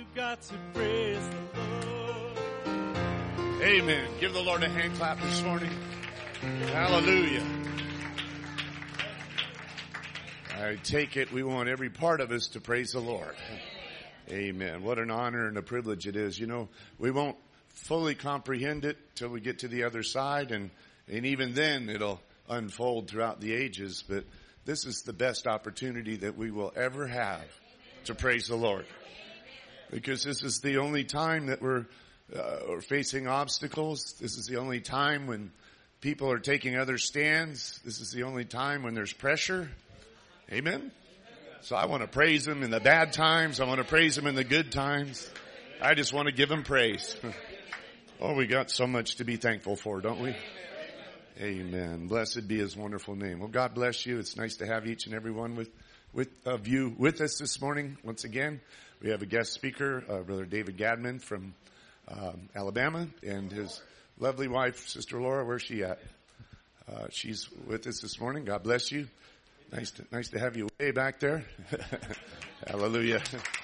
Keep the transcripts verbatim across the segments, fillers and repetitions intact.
got to praise the Lord. Amen. Give the Lord a hand clap this morning. Hallelujah. I take it we want every part of us to praise the Lord. Amen. What an honor and a privilege it is. You know, we won't fully comprehend it till we get to the other side, and, and even then it'll unfold throughout the ages. But this is the best opportunity that we will ever have to praise the Lord. Because this is the only time that we're, uh, we're facing obstacles. This is the only time when people are taking other stands. This is the only time when there's pressure. Amen? So I want to praise Him in the bad times. I want to praise Him in the good times. I just want to give Him praise. Oh, we got so much to be thankful for, don't we? Amen. Blessed be His wonderful name. Well, God bless you. It's nice to have each and every one with, with of you with us this morning. Once again, we have a guest speaker, uh, Brother David Gadman from um, Alabama, and his lovely wife, Sister Laura. Where's she at? Uh, she's with us this morning. God bless you. Nice to, nice to have you way back there. Hallelujah.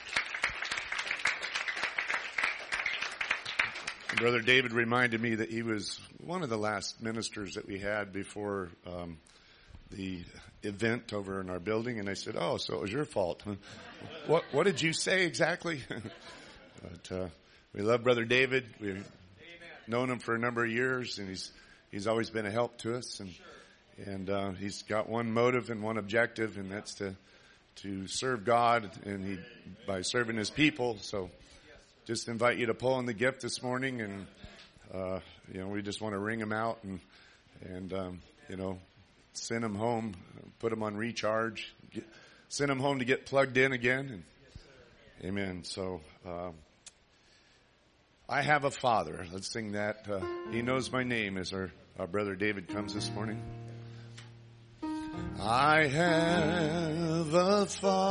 Brother David reminded me that he was one of the last ministers that we had before um, the event over in our building. And I said, oh, so it was your fault. What, what did you say exactly? But uh, we love Brother David. We've known him for a number of years, and he's he's always been a help to us. And And uh, he's got one motive and one objective, and that's to to serve God, and he by serving His people. So, just invite you to pull on the gift this morning, and uh, you know we just want to ring him out and and um, you know send him home, put him on recharge, get, send him home to get plugged in again. And, amen. So, um, I have a Father. Let's sing that. Uh, he knows my name as our our brother David comes this morning. I have a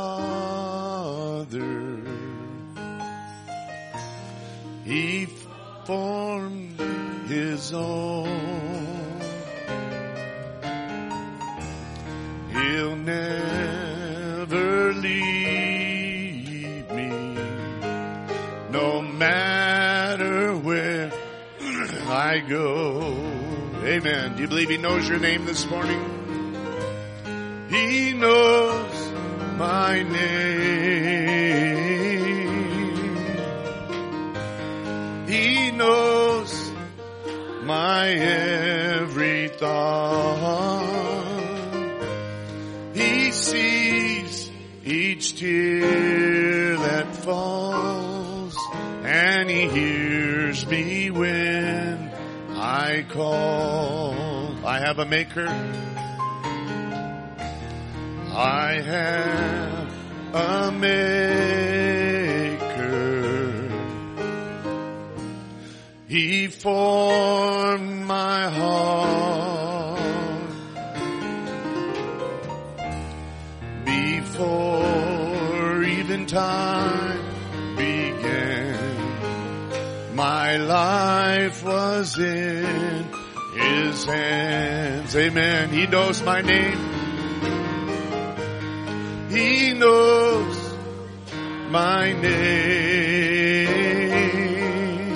Father. He formed His own. He'll never leave me, no matter where I go. Amen. Do you believe He knows your name this morning? He knows my name. He knows my every thought. He sees each tear that falls, and He hears me when I call. I have a Maker. I have a Maker. He formed my heart before even time began. My life was in His hands. Amen. He knows my name. He knows my name.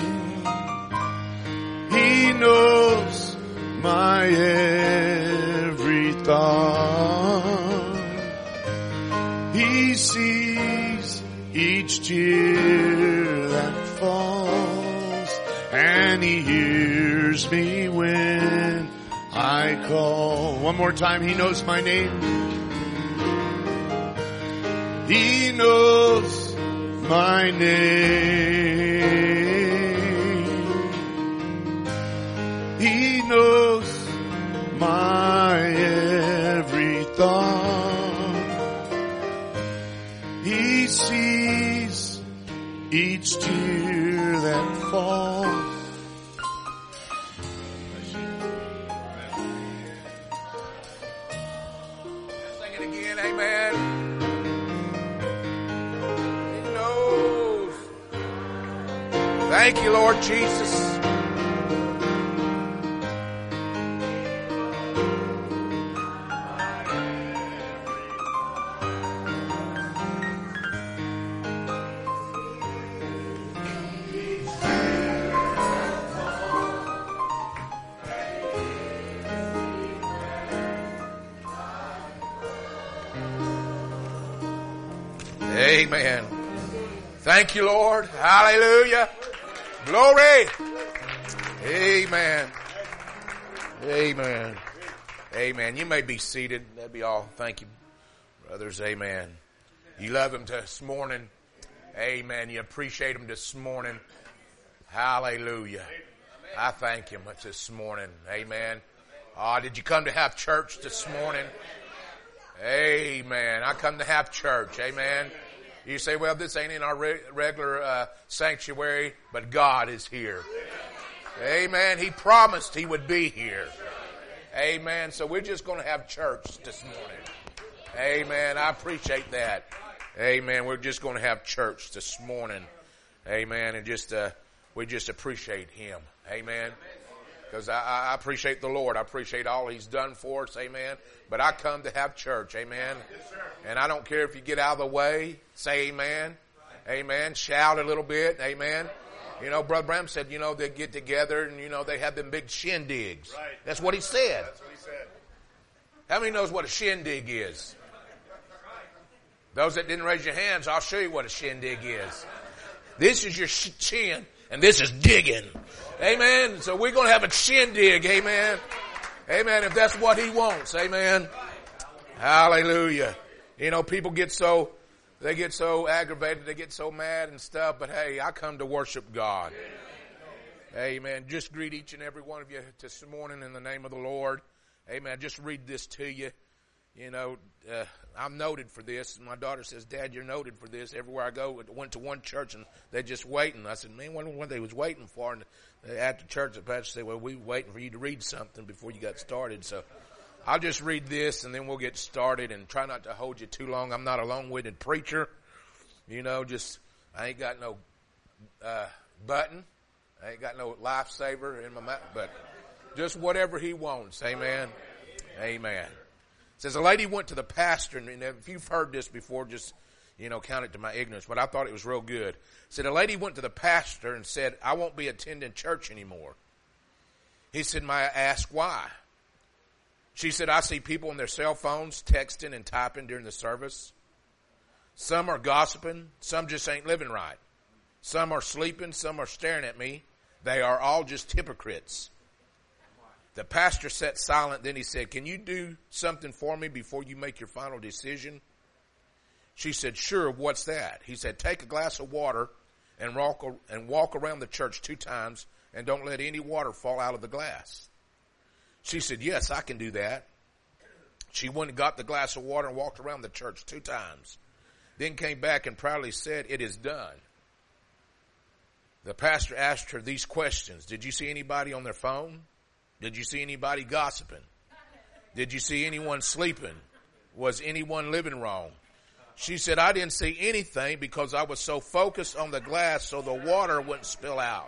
He knows my every thought. He sees each tear that falls, and He hears me when I call. One more time. He knows my name. He knows my name. He knows my every thought. He sees each tear that falls. Sing it again, amen. Thank you, Lord Jesus. Amen. Thank you, Lord. Hallelujah. Glory. Amen. Amen. Amen. You may be seated. That'd be all. Thank you, brothers. Amen. You love him this morning. Amen. You appreciate him this morning. Hallelujah. I thank him this morning. Amen. Oh, did you come to have church this morning? Amen. I come to have church. Amen. You say, well, this ain't in our re- regular uh, sanctuary, but God is here. Amen. He promised he would be here. Amen. So we're just going to have church this morning. Amen. I appreciate that. Amen. We're just going to have church this morning. Amen. And just, uh, we just appreciate him. Amen. Because I, I appreciate the Lord. I appreciate all he's done for us. Amen. But I come to have church. Amen. And I don't care if you get out of the way. Say amen. Amen. Shout a little bit. Amen. You know, Brother Branham said, you know, they get together and, you know, they have them big shindigs. Right. That's what he said. That's what he said. How many knows what a shindig is? Those that didn't raise your hands, I'll show you what a shindig is. This is your sh- chin, and this is digging. Amen. So we're going to have a shindig. Amen. Amen. If that's what he wants. Amen. Hallelujah. You know, people get so... They get so aggravated, they get so mad and stuff, but hey, I come to worship God. Amen. Just greet each and every one of you this morning in the name of the Lord. Amen. Just read this to you. You know, uh, I'm noted for this. My daughter says, Dad, you're noted for this. Everywhere I go, I went to one church and they're just waiting. I said, man, what, what they was waiting for? And after church, the pastor said, well, we were waiting for you to read something before you got started. So I'll just read this and then we'll get started and try not to hold you too long. I'm not a long-winded preacher. You know, just, I ain't got no, uh, button. I ain't got no lifesaver in my mouth, but just whatever he wants. Amen. Amen. It says a lady went to the pastor, and if you've heard this before, just, you know, count it to my ignorance, but I thought it was real good. It said a lady went to the pastor and said, I won't be attending church anymore. He said, may I ask why? She said, I see people on their cell phones texting and typing during the service. Some are gossiping. Some just ain't living right. Some are sleeping. Some are staring at me. They are all just hypocrites. The pastor sat silent. Then he said, can you do something for me before you make your final decision? She said, sure. What's that? He said, take a glass of water and walk, and walk around the church two times and don't let any water fall out of the glass. She said, yes, I can do that. She went and got the glass of water and walked around the church two times. Then came back and proudly said, it is done. The pastor asked her these questions. Did you see anybody on their phone? Did you see anybody gossiping? Did you see anyone sleeping? Was anyone living wrong? She said, I didn't see anything because I was so focused on the glass so the water wouldn't spill out.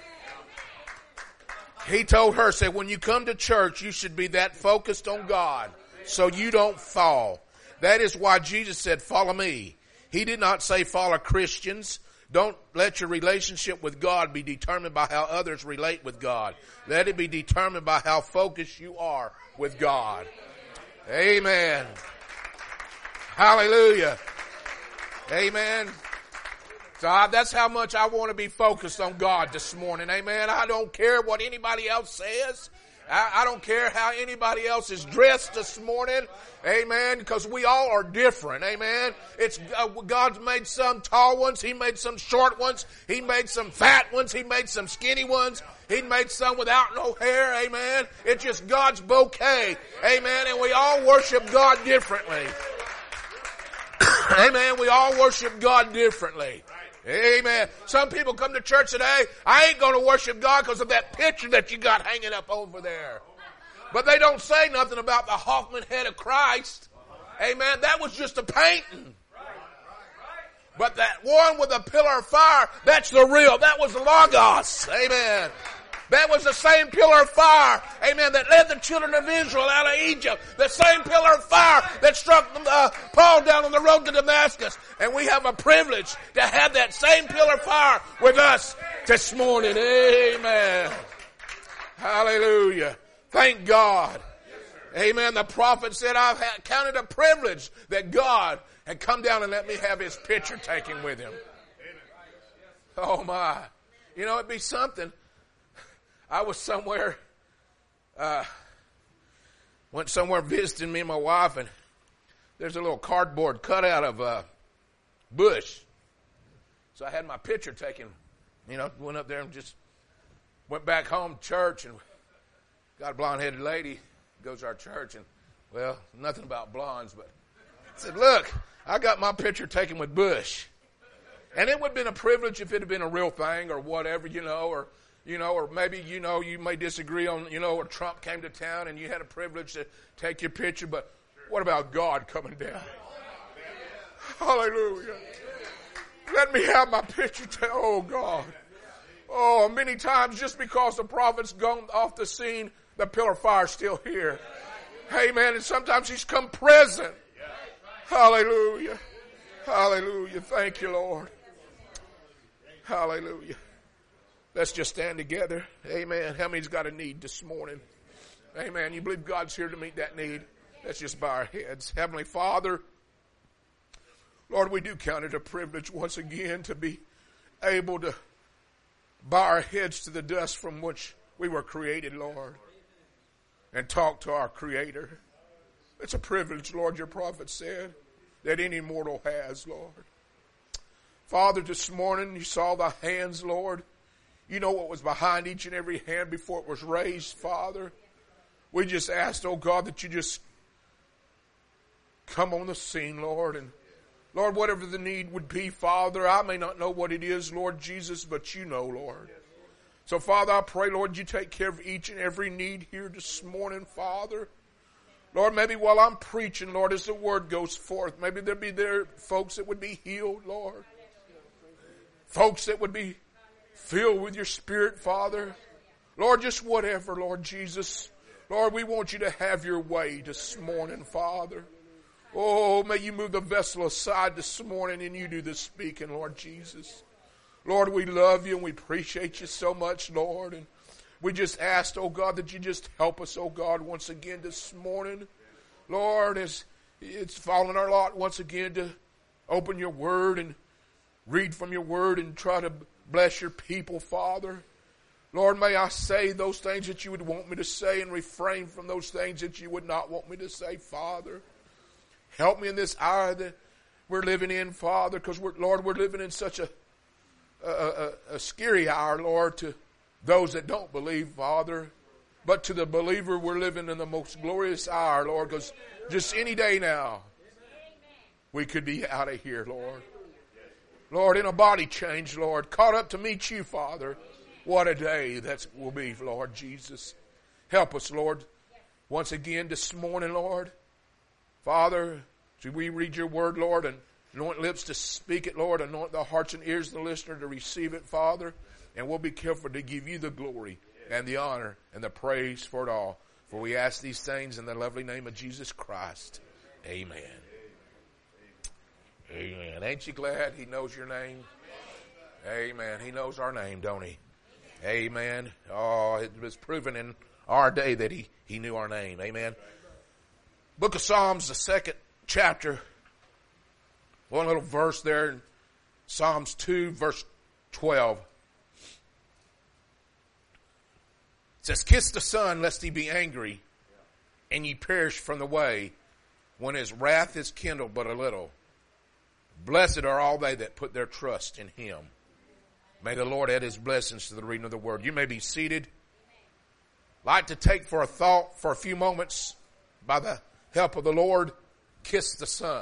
He told her, said, when you come to church, you should be that focused on God so you don't fall. That is why Jesus said, follow me. He did not say follow Christians. Don't let your relationship with God be determined by how others relate with God. Let it be determined by how focused you are with God. Amen. Hallelujah. Amen. So I, that's how much I want to be focused on God this morning. Amen. I don't care what anybody else says. I, I don't care how anybody else is dressed this morning. Amen. Because we all are different. Amen. It's uh, God's made some tall ones. He made some short ones. He made some fat ones. He made some skinny ones. He made some without no hair. Amen. It's just God's bouquet. Amen. And we all worship God differently. Amen. We all worship God differently. Amen. Some people come to church today, I ain't going to worship God because of that picture that you got hanging up over there. But they don't say nothing about the Hoffman head of Christ. Amen. That was just a painting. But that one with a pillar of fire, that's the real. That was Logos. Amen. That was the same pillar of fire, amen, that led the children of Israel out of Egypt. The same pillar of fire that struck uh, Paul down on the road to Damascus. And we have a privilege to have that same pillar of fire with us this morning. Amen. Hallelujah. Thank God. Amen. The prophet said, I've counted a privilege that God and come down and let me have his picture taken with him. Oh my. You know, it'd be something. I was somewhere, uh, went somewhere visiting me and my wife, and there's a little cardboard cutout of a bush. So I had my picture taken, you know, went up there and just went back home to church, and got a blonde-headed lady, goes to our church, and, well, nothing about blondes, but I said, look, I got my picture taken with Bush. And it would have been a privilege if it had been a real thing or whatever, you know, or, you know, or maybe, you know, you may disagree on, you know, or Trump came to town and you had a privilege to take your picture, but what about God coming down? Hallelujah. Let me have my picture taken. Oh, God. Oh, many times just because the prophet's gone off the scene, the pillar of fire's still here. Amen. And sometimes he's come present. Hallelujah. Hallelujah. Thank you, Lord. Hallelujah. Let's just stand together. Amen. How many's got a need this morning? Amen. You believe God's here to meet that need? Let's just bow our heads. Heavenly Father, Lord, we do count it a privilege once again to be able to bow our heads to the dust from which we were created, Lord, and talk to our Creator. It's a privilege, Lord, your prophet said, that any mortal has, Lord. Father, this morning you saw the hands, Lord. You know what was behind each and every hand before it was raised, Father. We just asked, oh God, that you just come on the scene, Lord. And Lord, whatever the need would be, Father, I may not know what it is, Lord Jesus, but you know, Lord. So, Father, I pray, Lord, you take care of each and every need here this morning, Father. Lord, maybe while I'm preaching, Lord, as the word goes forth, maybe there be there folks that would be healed, Lord. Folks that would be filled with your Spirit, Father. Lord, just whatever, Lord Jesus. Lord, we want you to have your way this morning, Father. Oh, may you move the vessel aside this morning and you do the speaking, Lord Jesus. Lord, we love you and we appreciate you so much, Lord. And we just asked, oh God, that you just help us, oh God, once again this morning. Lord, as it's fallen our lot once again to open your word and read from your word and try to bless your people, Father. Lord, may I say those things that you would want me to say and refrain from those things that you would not want me to say, Father. Help me in this hour that we're living in, Father, because, we're, Lord, we're living in such a, a, a, a scary hour, Lord, to those that don't believe, Father. But to the believer, we're living in the most glorious hour, Lord, because just any day now, we could be out of here, Lord. Lord, in a body change, Lord, caught up to meet you, Father. What a day that will be, Lord Jesus. Help us, Lord, once again this morning, Lord. Father, as we read your word, Lord, and anoint lips to speak it, Lord, anoint the hearts and ears of the listener to receive it, Father, and we'll be careful to give you the glory and the honor and the praise for it all. For we ask these things in the lovely name of Jesus Christ. Amen. Amen. Ain't you glad he knows your name? Amen. He knows our name, don't he? Amen. Oh, it was proven in our day that he, he knew our name. Amen. Book of Psalms, the second chapter. One little verse there in Psalms two, verse twelve. It says, kiss the Son, lest he be angry, and ye perish from the way, when his wrath is kindled but a little. Blessed are all they that put their trust in him. May the Lord add his blessings to the reading of the word. You may be seated. I'd like to take for a thought for a few moments, by the help of the Lord, kiss the Son.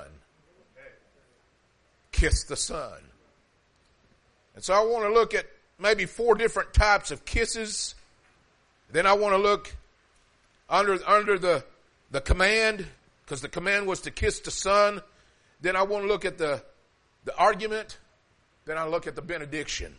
Kiss the Son. And so I want to look at maybe four different types of kisses. Then I want to look under, under the, the command, because the command was to kiss the Son. Then I want to look at the, the argument. Then I look at the benediction.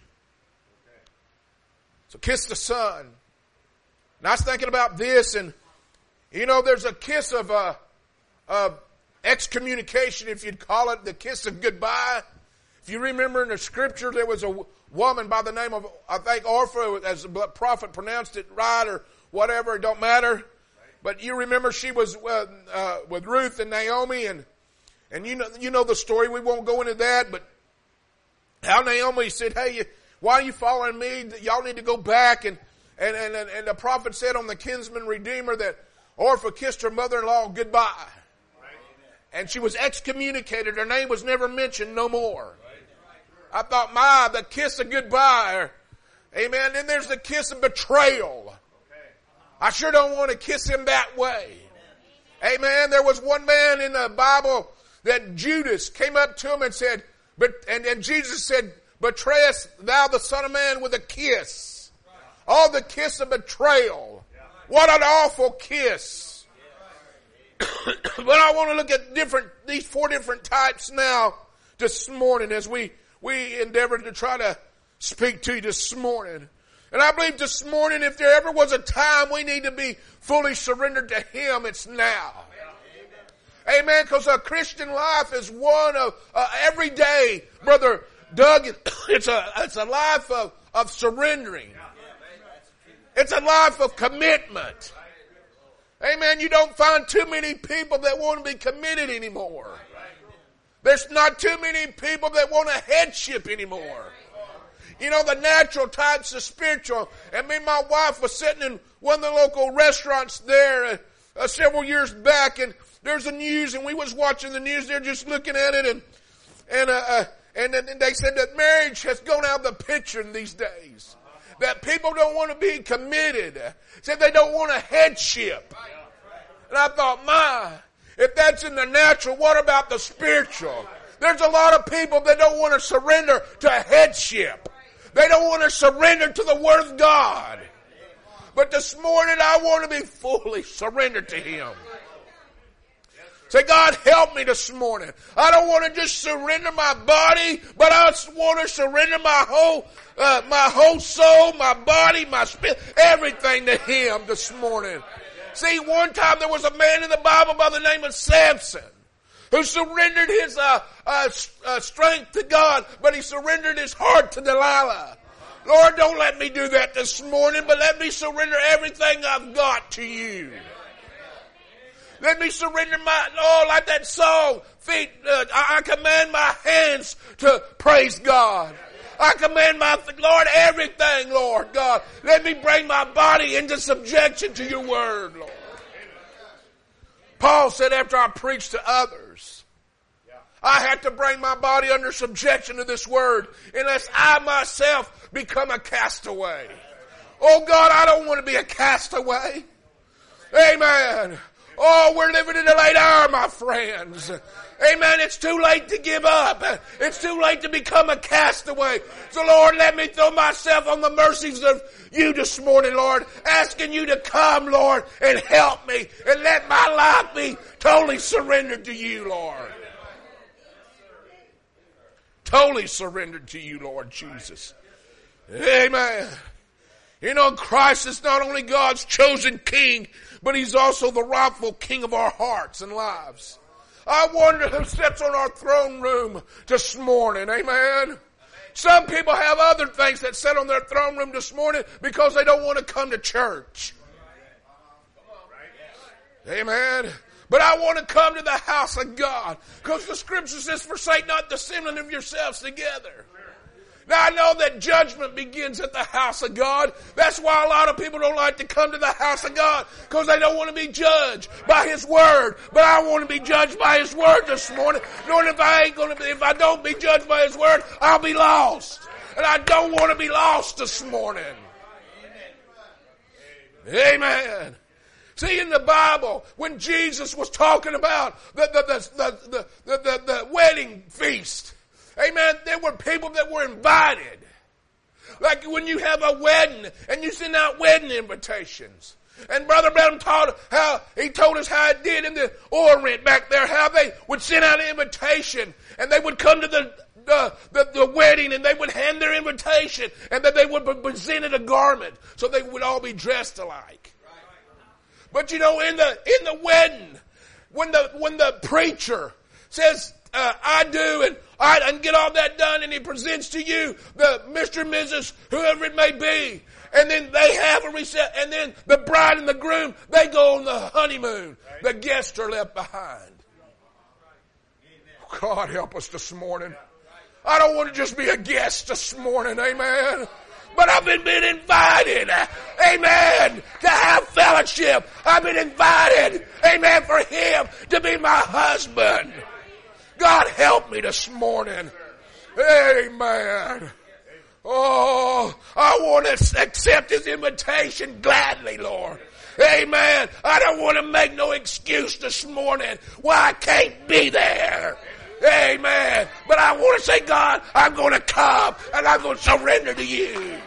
So kiss the Son. And I was thinking about this, and you know, there's a kiss of uh, uh, excommunication, if you'd call it, the kiss of goodbye. If you remember in the scripture, there was a woman by the name of, I think, Orpha, as the prophet pronounced it right or whatever, it don't matter. But you remember she was uh, uh, with Ruth and Naomi, and And you know, you know the story. We won't go into that, but how Naomi said, hey, why are you following me? Y'all need to go back. And, and, and, and the prophet said on the kinsman redeemer that Orpah kissed her mother-in-law goodbye. And she was excommunicated. Her name was never mentioned no more. I thought, my, the kiss of goodbye. Amen. Then there's the kiss of betrayal. I sure don't want to kiss him that way. Amen. There was one man in the Bible that Judas came up to him and said, but, and, and Jesus said, betrayest thou the Son of Man with a kiss? Oh, the kiss of betrayal. What an awful kiss. But I want to look at different, these four different types now this morning as we, we endeavor to try to speak to you this morning. And I believe this morning, if there ever was a time we need to be fully surrendered to Him, it's now. Amen. Because a Christian life is one of uh, every day, Brother Doug. It's a it's a life of of surrendering. It's a life of commitment. Amen. You don't find too many people that want to be committed anymore. There's not too many people that want a headship anymore. You know, the natural types of spiritual. And me and my wife was sitting in one of the local restaurants there uh, uh, several years back, and there's the news, and we was watching the news. They're just looking at it, and and uh, uh, and, and they said that marriage has gone out of the picture in these days. That people don't want to be committed. Said they don't want a headship. And I thought, my, if that's in the natural, what about the spiritual? There's a lot of people that don't want to surrender to a headship. They don't want to surrender to the Word of God. But this morning I want to be fully surrendered to Him. Say, God, help me this morning. I don't want to just surrender my body, but I want to surrender my whole, uh, my whole soul, my body, my spirit, everything to Him this morning. See, one time there was a man in the Bible by the name of Samson who surrendered his uh, uh, uh, strength to God, but he surrendered his heart to Delilah. Lord, don't let me do that this morning, but let me surrender everything I've got to you. Let me surrender my, oh, like that song, feet, uh, I, I command my hands to praise God. I command my, Lord, everything, Lord God. Let me bring my body into subjection to your word, Lord. Paul said after I preached to others, I had to bring my body under subjection to this word, unless I myself become a castaway. Oh God, I don't want to be a castaway. Amen. Oh, we're living in a late hour, my friends. Amen. It's too late to give up. It's too late to become a castaway. So Lord, let me throw myself on the mercies of you this morning, Lord, asking you to come, Lord, and help me and let my life be totally surrendered to you, Lord. Totally surrendered to you, Lord Jesus. Amen. You know, Christ is not only God's chosen King, but He's also the rightful King of our hearts and lives. I wonder who sits on our throne room this morning. Amen. Some people have other things that sit on their throne room this morning because they don't want to come to church. Amen. But I want to come to the house of God because the Scripture says, forsake not the assembling of yourselves together. Now I know that judgment begins at the house of God. That's why a lot of people don't like to come to the house of God, because they don't want to be judged by His Word. But I want to be judged by His Word this morning. Knowing if I ain't going to be, if I don't be judged by His Word, I'll be lost. And I don't want to be lost this morning. Amen. See, in the Bible, when Jesus was talking about the the the the the, the, the, the wedding feast, amen, there were people that were invited. Like when you have a wedding and you send out wedding invitations. And Brother Branham taught how, he told us how it did in the Orient back there, how they would send out an invitation and they would come to the The, the, the wedding and they would hand their invitation and then they would be presented a garment so they would all be dressed alike. But you know, in the, in the wedding, when the, when the preacher says, uh, I do and I, and get all that done and he presents to you the Mister and Missus whoever it may be. And then they have a reception and then the bride and the groom, they go on the honeymoon. The guests are left behind. God help us this morning. I don't want to just be a guest this morning, amen. But I've been, been invited, amen, to have fellowship. I've been invited, amen, for Him to be my husband. God help me this morning. Amen. Oh, I want to accept His invitation gladly, Lord. Amen. I don't want to make no excuse this morning why I can't be there. Amen. But I want to say, God, I'm going to come and I'm going to surrender to you.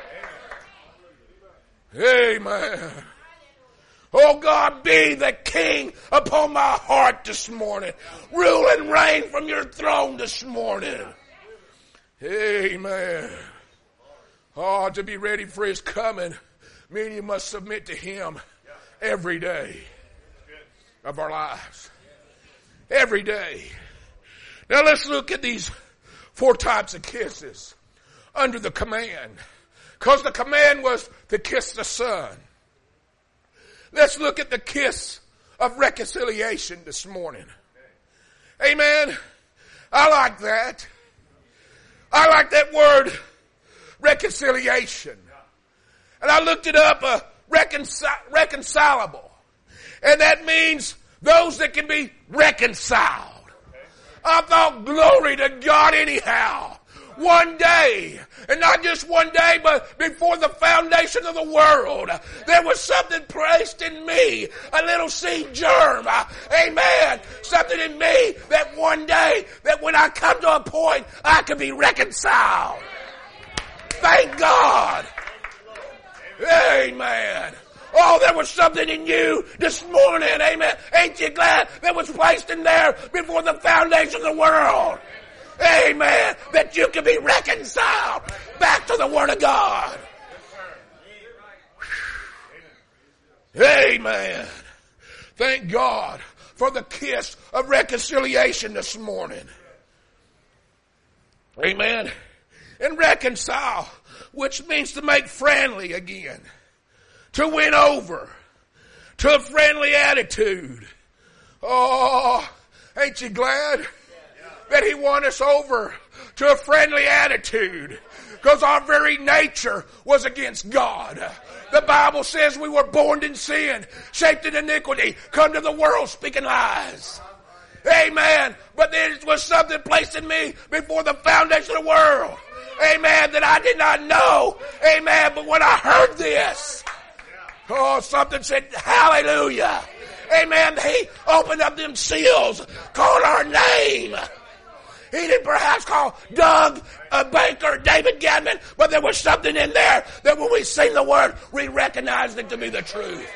Amen. Oh God, be the king upon my heart this morning. Rule and reign from your throne this morning. Amen. Oh, to be ready for His coming, meaning you must submit to Him every day of our lives. Every day. Now let's look at these four types of kisses under the command. Because the command was to kiss the Son. Let's look at the kiss of reconciliation this morning. Amen. I like that. I like that word, reconciliation. And I looked it up, uh, reconcil- reconcilable. And that means those that can be reconciled. I thought, glory to God anyhow. One day, and not just one day, but before the foundation of the world, there was something placed in me, a little seed germ, uh, amen, something in me that one day, that when I come to a point, I can be reconciled. Thank God. Amen. Oh, there was something in you this morning, amen. Ain't you glad that was placed in there before the foundation of the world? Amen. That you can be reconciled back to the Word of God. Amen. Thank God for the kiss of reconciliation this morning. Amen. And reconcile, which means to make friendly again. To win over. To a friendly attitude. Oh, ain't you glad that He won us over to a friendly attitude? Because our very nature was against God. The Bible says we were born in sin, shaped in iniquity, come to the world speaking lies. Amen. But there was something placed in me before the foundation of the world. Amen. That I did not know. Amen. But when I heard this, oh, something said, hallelujah. Amen. He opened up them seals, called our name. He didn't perhaps call Doug, uh, Baker, David Gadman, but there was something in there that when we sing the word, we recognized it to be the truth.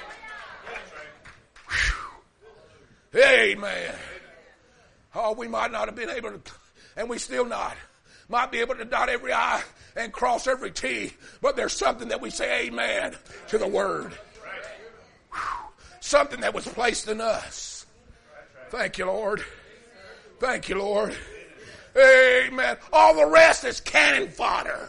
Whew. Amen. Oh, we might not have been able to, and we still not, might be able to dot every I and cross every T, but there's something that we say amen to the word. Whew. Something that was placed in us. Thank you, Lord. Thank you, Lord. Amen. All the rest is cannon fodder.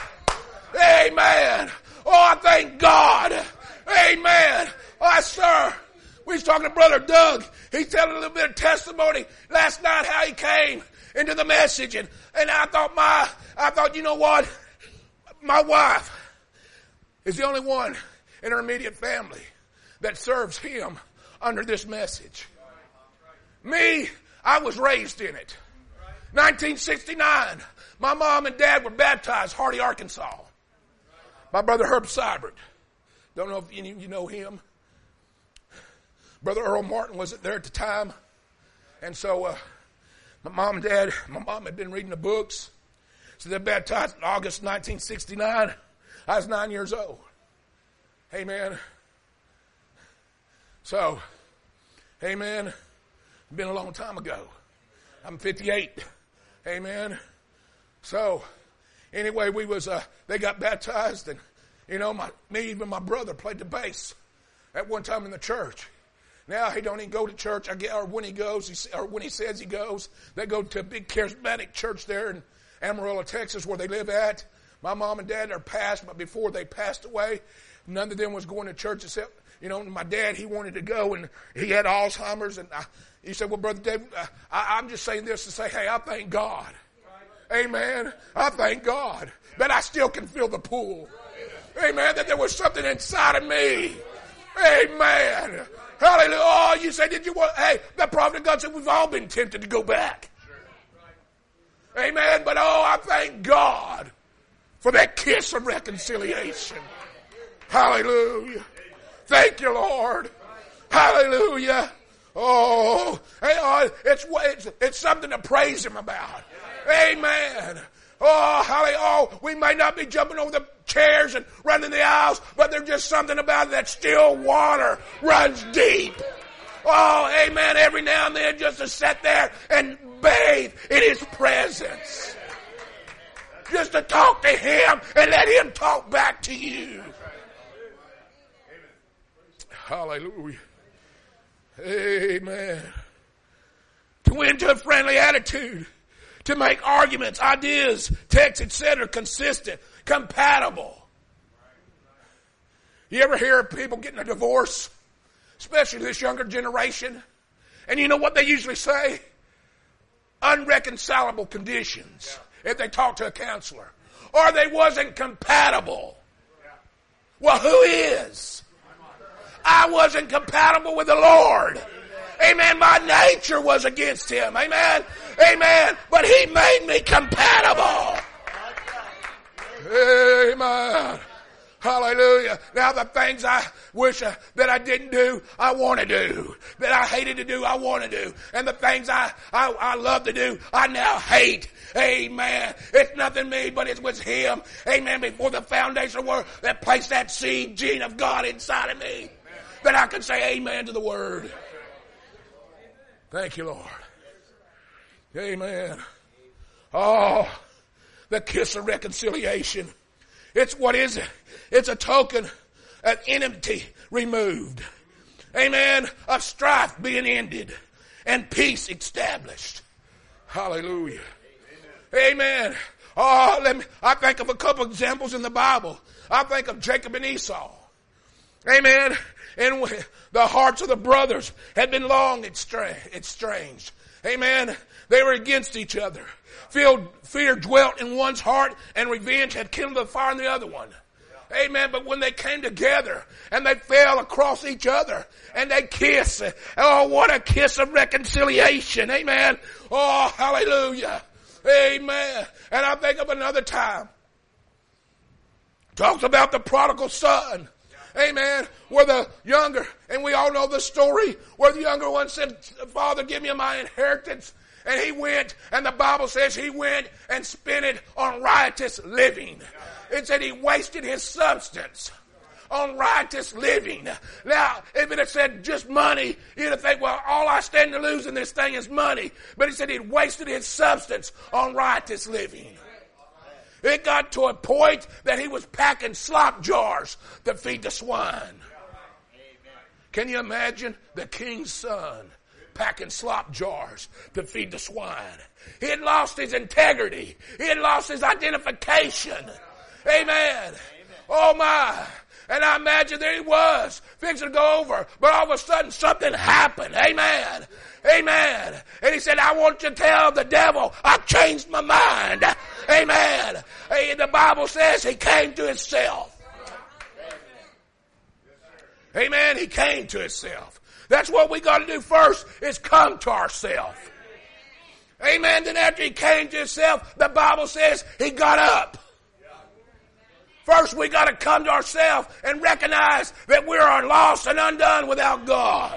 Amen. Oh, I thank God. Amen. Oh, sir. We was talking to Brother Doug. He's telling a little bit of testimony last night how he came into the message. And, and I thought, my, I thought, you know what? My wife is the only one in her immediate family that serves Him under this message. Me, I was raised in it. nineteen sixty-nine, my mom and dad were baptized, Hardy, Arkansas. My brother Herb Seibert. Don't know if any of you know him. Brother Earl Martin was there at the time. And so uh, my mom and dad, my mom had been reading the books. So they baptized in August nineteen sixty-nine. I was nine years old. Amen. So, amen. Been a long time ago. I'm fifty-eight. Amen. So, anyway, we was, uh, they got baptized and, you know, my, me, even my brother played the bass at one time in the church. Now he don't even go to church. I get, or when he goes, he, or when he says he goes, they go to a big charismatic church there in Amarillo, Texas, where they live at. My mom and dad are passed, but before they passed away, none of them was going to church except, you know, my dad, he wanted to go, and he had Alzheimer's, and I, he said, well, Brother David, I, I'm just saying this to say, hey, I thank God. Amen. I thank God that I still can feel the pull. Amen. That there was something inside of me. Amen. Hallelujah. Oh, you say, did you want, hey, the prophet of God said we've all been tempted to go back. Amen. But oh, I thank God for that kiss of reconciliation. Hallelujah. Thank you, Lord. Hallelujah. Oh, hey, oh it's, it's, it's something to praise Him about. Amen. Oh, hallelujah. Oh, we may not be jumping over the chairs and running the aisles, but there's just something about it that still water runs deep. Oh, amen. Every now and then just to sit there and bathe in His presence. Just to talk to Him and let Him talk back to you. Hallelujah. Amen. To win to a friendly attitude. To make arguments, ideas, texts, et cetera consistent, compatible. You ever hear of people getting a divorce? Especially this younger generation. And you know what they usually say? Unreconcilable conditions. If they talk to a counselor. Or they wasn't compatible. Well, who is? I wasn't compatible with the Lord. Amen. My nature was against Him. Amen. Amen. But He made me compatible. Amen. Hallelujah. Now the things I wish I, that I didn't do, I want to do. That I hated to do, I want to do. And the things I, I, I love to do, I now hate. Amen. It's nothing me, but it was Him. Amen. Before the foundation of the world that placed that seed gene of God inside of me. That I can say amen to the Word. Thank you, Lord. Amen. Oh, the kiss of reconciliation. It's, what is it? It's a token of enmity removed. Amen. Of strife being ended and peace established. Hallelujah. Amen. Oh, let me, I think of a couple examples in the Bible. I think of Jacob and Esau. Amen. And the hearts of the brothers had been long estranged. Amen. They were against each other. Fear dwelt in one's heart, and revenge had kindled the fire in the other one. Amen. But when they came together and they fell across each other and they kissed. Oh, what a kiss of reconciliation. Amen. Oh, hallelujah. Amen. And I think of another time. Talks about the prodigal son. Amen. Where the younger, and we all know the story, where the younger one said, Father, give me my inheritance. And he went, and the Bible says he went and spent it on riotous living. It said he wasted his substance on riotous living. Now, if it had said just money, you'd have think, well, all I stand to lose in this thing is money. But he said he'd wasted his substance on riotous living. It got to a point that he was packing slop jars to feed the swine. Can you imagine the king's son packing slop jars to feed the swine? He had lost his integrity. He had lost his identification. Amen. Oh my. And I imagine there he was, fixing to go over, but all of a sudden something happened. Amen. Amen. And he said, I want to tell the devil, I've changed my mind. Amen. And the Bible says he came to himself. Amen. He came to himself. That's what we got to do first, is come to ourselves. Amen. Then after he came to himself, the Bible says he got up. First, we got to come to ourselves and recognize that we are lost and undone without God.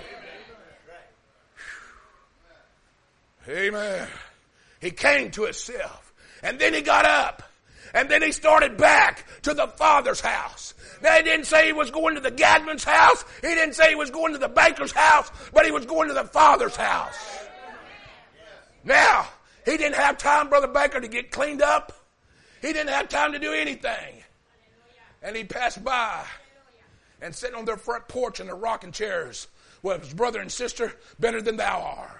Amen. He came to himself. And then he got up. And then he started back to the Father's house. Now, he didn't say he was going to the Gadman's house. He didn't say he was going to the baker's house. But he was going to the Father's house. Now, he didn't have time, Brother Baker, to get cleaned up. He didn't have time to do anything. And he passed by and sitting on their front porch in their rocking chairs with his brother and sister, better than thou art.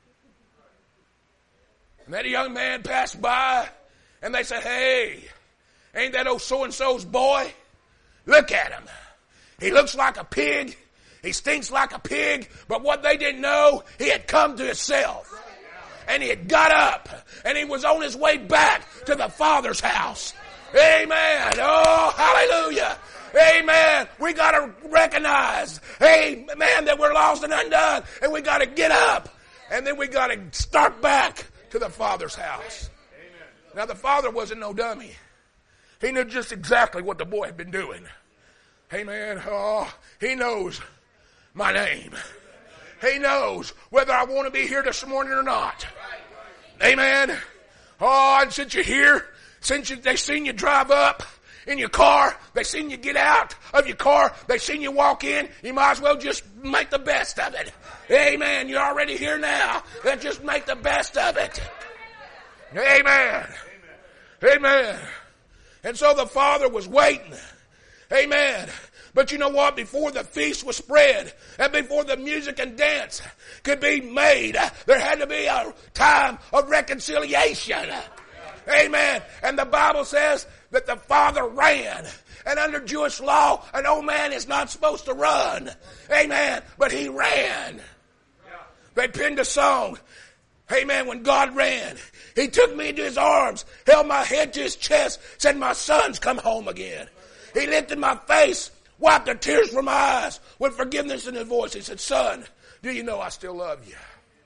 And that young man passed by and they said, hey, Ain't that old so-and-so's boy? Look at him. He looks like a pig. He stinks like a pig. But what they didn't know, he had come to himself. And he had got up. And he was on his way back to the Father's house. Amen. Oh, hallelujah. Amen. We got to recognize, amen, that we're lost and undone. And we got to get up. And then we got to start back to the Father's house. Amen. Now, the Father wasn't no dummy. He knew just exactly what the boy had been doing. Amen. Oh, he knows my name. He knows whether I want to be here this morning or not. Amen. Oh, and since you're here, since you, they seen you drive up in your car, they seen you get out of your car, they seen you walk in, you might as well just make the best of it. Amen. You're already here now. Let's just make the best of it. Amen. Amen. And so the Father was waiting. Amen. But you know what? Before the feast was spread and before the music and dance could be made, there had to be a time of reconciliation. Amen. And the Bible says that the Father ran. And under Jewish law, an old man is not supposed to run. Amen. But he ran. They penned a song. Amen. When God ran, he took me into his arms, held my head to his chest, said, my son's come home again. He lifted my face, wiped the tears from my eyes with forgiveness in his voice. He said, son, do you know I still love you?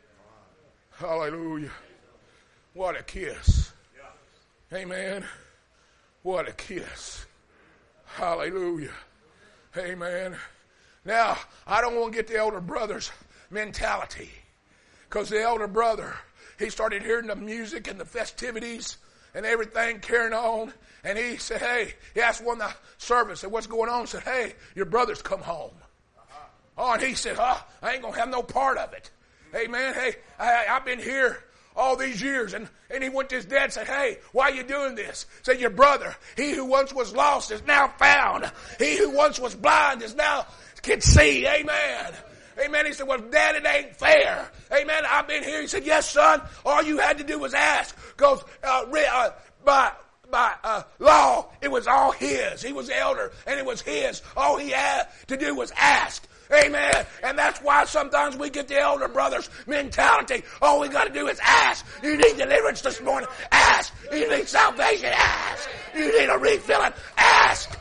Hallelujah. What a kiss. Amen. What a kiss. Hallelujah. Amen. Now, I don't want to get the elder brother's mentality. Because the elder brother, he started hearing the music and the festivities and everything carrying on. And he said, hey, he asked one of the servants, said, what's going on? He said, hey, your brother's come home. Uh-huh. Oh, and he said, oh, I ain't going to have no part of it. Amen. Hey, I, I've been here all these years. And, and he went to his dad and said, hey, why are you doing this? Said, your brother, he who once was lost is now found. He who once was blind is now can see. Amen. Amen. He said, well, Dad, it ain't fair. Amen. I've been here. He said, yes, son. All you had to do was ask. Because uh, uh, by, by uh, law, it was all his. He was the elder, and it was his. All he had to do was ask. Amen. And that's why sometimes we get the elder brother's mentality. All we got to do is ask. You need deliverance this morning. Ask. You need salvation. Ask. You need a refilling. Ask.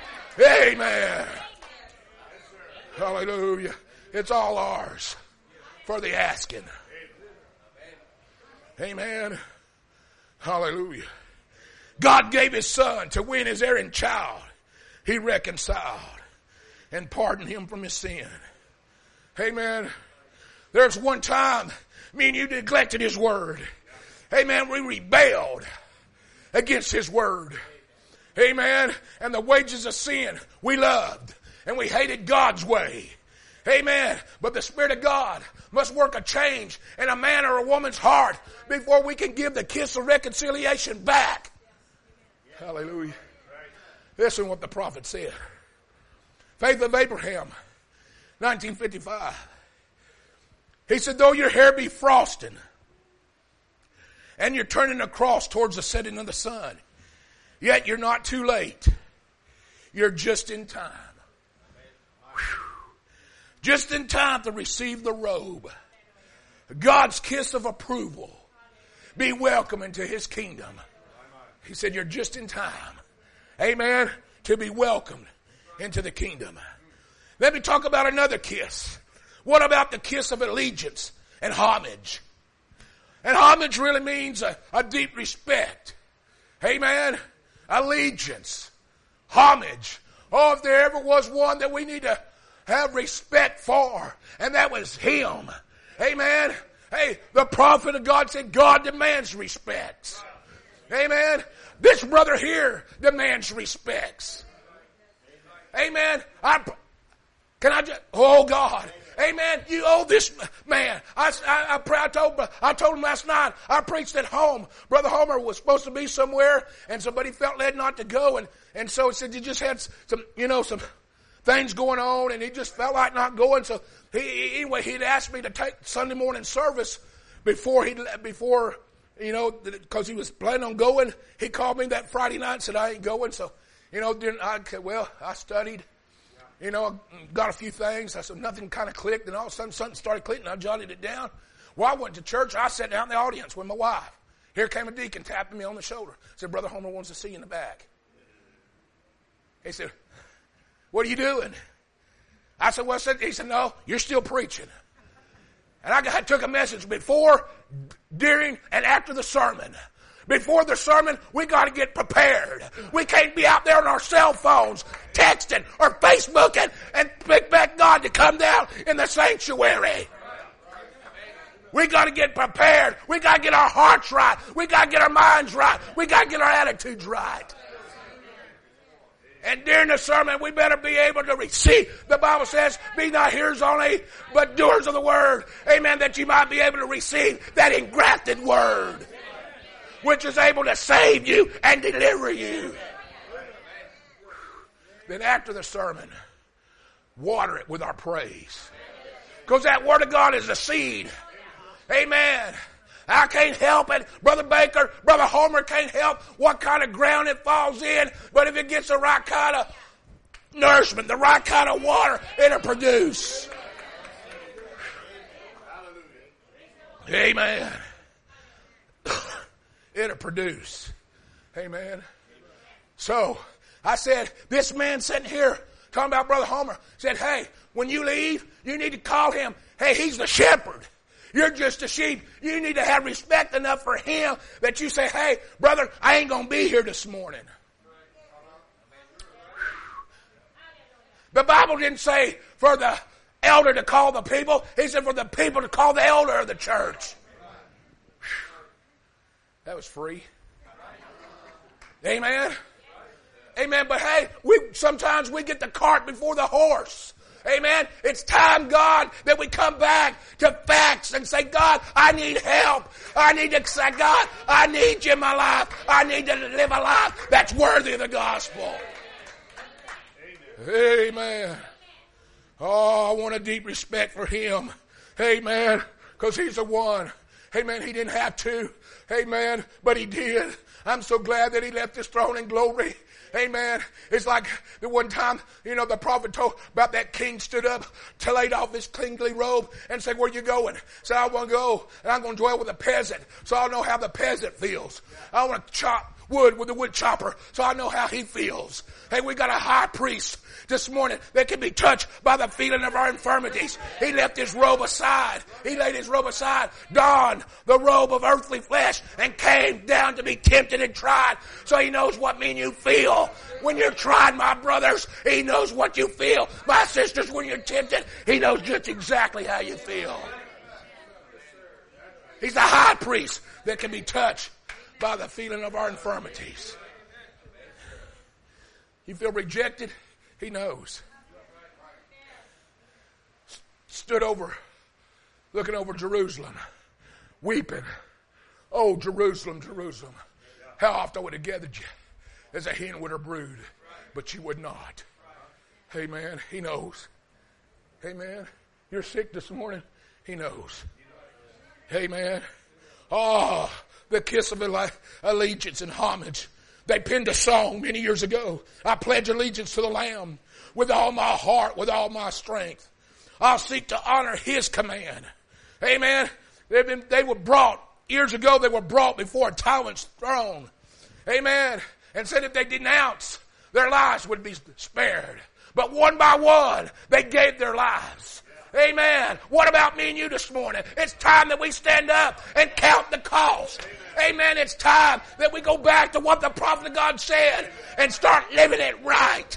Amen. Hallelujah. It's all ours for the asking. Amen. Hallelujah. God gave his son to win his erring child. He reconciled and pardoned him from his sin. Amen. There's one time me and you neglected his word. Amen. We rebelled against his word. Amen. And the wages of sin we loved. And we hated God's way. Amen. But the Spirit of God must work a change in a man or a woman's heart before we can give the kiss of reconciliation back. Hallelujah. Listen to what the prophet said. Faith of Abraham, nineteen fifty-five. He said, though your hair be frosting and you're turning across towards the setting of the sun, yet you're not too late. You're just in time. Whew. Just in time to receive the robe. God's kiss of approval. Be welcome into his kingdom. He said, you're just in time. Amen. To be welcomed into the kingdom. Let me talk about another kiss. What about the kiss of allegiance and homage? And homage really means a, a deep respect. Amen. Allegiance. Homage. Oh, if there ever was one that we need to have respect for, and that was him. Amen. Hey, the prophet of God said God demands respects. Amen. This brother here demands respects. Amen. I, can I just, oh God. Amen. You owe this man. I, I, I, I, told, I told him last night, I preached at home. Brother Homer was supposed to be somewhere, and somebody felt led not to go, and, and so he said he just had some, you know, some things going on, and he just felt like not going. So he, anyway, he'd asked me to take Sunday morning service before he before you know, because he was planning on going. He called me that Friday night and said, I ain't going. So, you know, didn't I, well, I studied, you know, got a few things. I said, nothing kind of clicked, and all of a sudden something started clicking. I jotted it down. Well, I went to church. I sat down in the audience with my wife. Here came a deacon tapping me on the shoulder. Said, Brother Homer wants to see you in the back. He said, what are you doing? I said, well, he said, no, you're still preaching. And I, got, I took a message before, during, and after the sermon. Before the sermon, we got to get prepared. We can't be out there on our cell phones, texting or Facebooking, and expect God to come down in the sanctuary. We got to get prepared. We got to get our hearts right. We got to get our minds right. We got to get our attitudes right. And during the sermon, we better be able to receive. The Bible says, be not hearers only, but doers of the word. Amen. That you might be able to receive that engrafted word, which is able to save you and deliver you. Then after the sermon, water it with our praise. Because that word of God is a seed. Amen. I can't help it. Brother Baker, Brother Homer can't help what kind of ground it falls in. But if it gets the right kind of nourishment, the right kind of water, it'll produce. Amen. It'll produce. Amen. So, I said, this man sitting here talking about Brother Homer said, hey, when you leave, you need to call him. Hey, he's the shepherd. You're just a sheep. You need to have respect enough for him that you say, hey, brother, I ain't going to be here this morning. The Bible didn't say for the elder to call the people. He said for the people to call the elder of the church. That was free. Amen. Amen. But hey, we sometimes we get the cart before the horse. Amen. It's time, God, that we come back to facts and say, God, I need help. I need to say, God, I need you in my life. I need to live a life that's worthy of the gospel. Amen. Amen. Oh, I want a deep respect for him. Amen. Because he's the one. Amen. He didn't have to. Amen. But he did. I'm so glad that he left his throne in glory. Amen. It's like the one time, you know, the prophet told about that king stood up to laid off his kingly robe and said, where you going? Said, I want to go and I'm going to dwell with a peasant so I'll know how the peasant feels. I want to chop wood with the wood chopper so I know how he feels. Hey, we got a high priest this morning that can be touched by the feeling of our infirmities. He left his robe aside. He laid his robe aside, donned the robe of earthly flesh, and came down to be tempted and tried. So he knows what me and you feel. When you're tried, my brothers, he knows what you feel. My sisters, when you're tempted, he knows just exactly how you feel. He's the high priest that can be touched by the feeling of our infirmities. You feel rejected? He knows. Stood over, looking over Jerusalem, weeping. Oh, Jerusalem, Jerusalem. How oft I would have gathered you as a hen with her brood, but you would not. Amen. He knows. Amen. You're sick this morning. He knows. Amen. Oh, the kiss of allegiance and homage. They penned a song many years ago. I pledge allegiance to the Lamb with all my heart, with all my strength. I'll seek to honor his command. Amen. They've been, they were brought, years ago they were brought before a tyrant's throne. Amen. And said if they denounce, their lives would be spared. But one by one, they gave their lives. Amen. What about me and you this morning? It's time that we stand up and count the cost. Amen. It's time that we go back to what the prophet of God said and start living it right.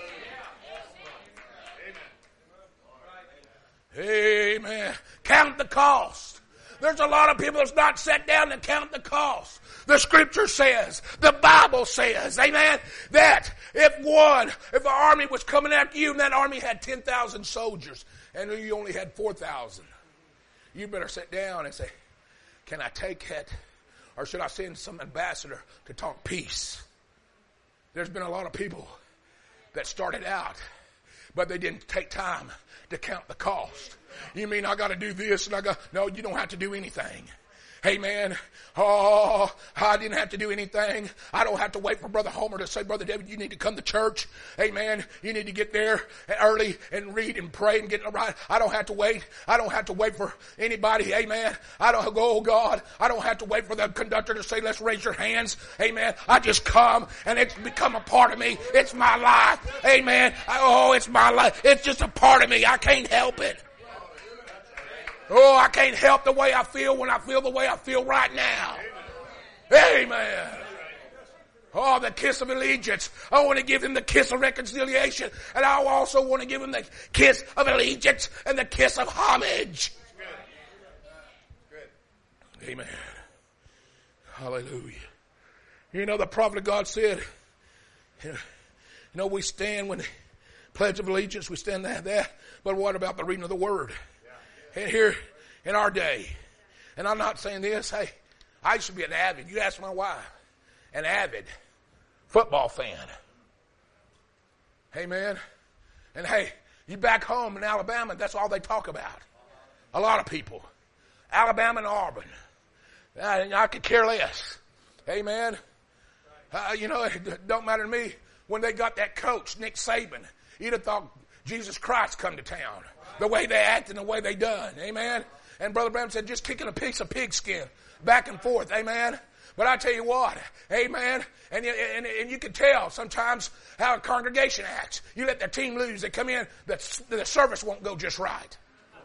Amen. Count the cost. There's a lot of people that's not sat down to count the cost. The scripture says, the Bible says, amen, that if one, if an army was coming after you and that army had ten thousand soldiers and you only had four thousand, you better sit down and say, can I take it? Or should I send some ambassador to talk peace? There's been a lot of people that started out, but they didn't take time to count the cost. You mean I got to do this and I got, no, you don't have to do anything. Amen. Oh, I didn't have to do anything. I don't have to wait for Brother Homer to say, Brother David, you need to come to church. Amen. You need to get there early and read and pray and get it right. I don't have to wait. I don't have to wait for anybody. Amen. I don't go, oh God, I don't have to wait for the conductor to say, let's raise your hands. Amen. I just come and it's become a part of me. It's my life. Amen. I, oh, it's my life. It's just a part of me. I can't help it. Oh, I can't help the way I feel when I feel the way I feel right now. Amen. Oh, the kiss of allegiance. I want to give him the kiss of reconciliation. And I also want to give him the kiss of allegiance and the kiss of homage. Amen. Hallelujah. You know, the prophet of God said, you know, we stand when the Pledge of Allegiance, we stand there, there. But what about the reading of the Word? And here in our day, and I'm not saying this, hey, I used to be an avid, you ask my wife, an avid football fan. Amen. And hey, you back home in Alabama, that's all they talk about. A lot of people. Alabama and Auburn. I, I could care less. Amen. Uh, you know, it don't matter to me. When they got that coach, Nick Saban, you'd have thought Jesus Christ come to town. The way they act and the way they done. Amen. And Brother Branham said, just kicking a piece of pigskin back and forth. Amen. But I tell you what, amen, and you, and, and you can tell sometimes how a congregation acts. You let the team lose, they come in, the, the service won't go just right.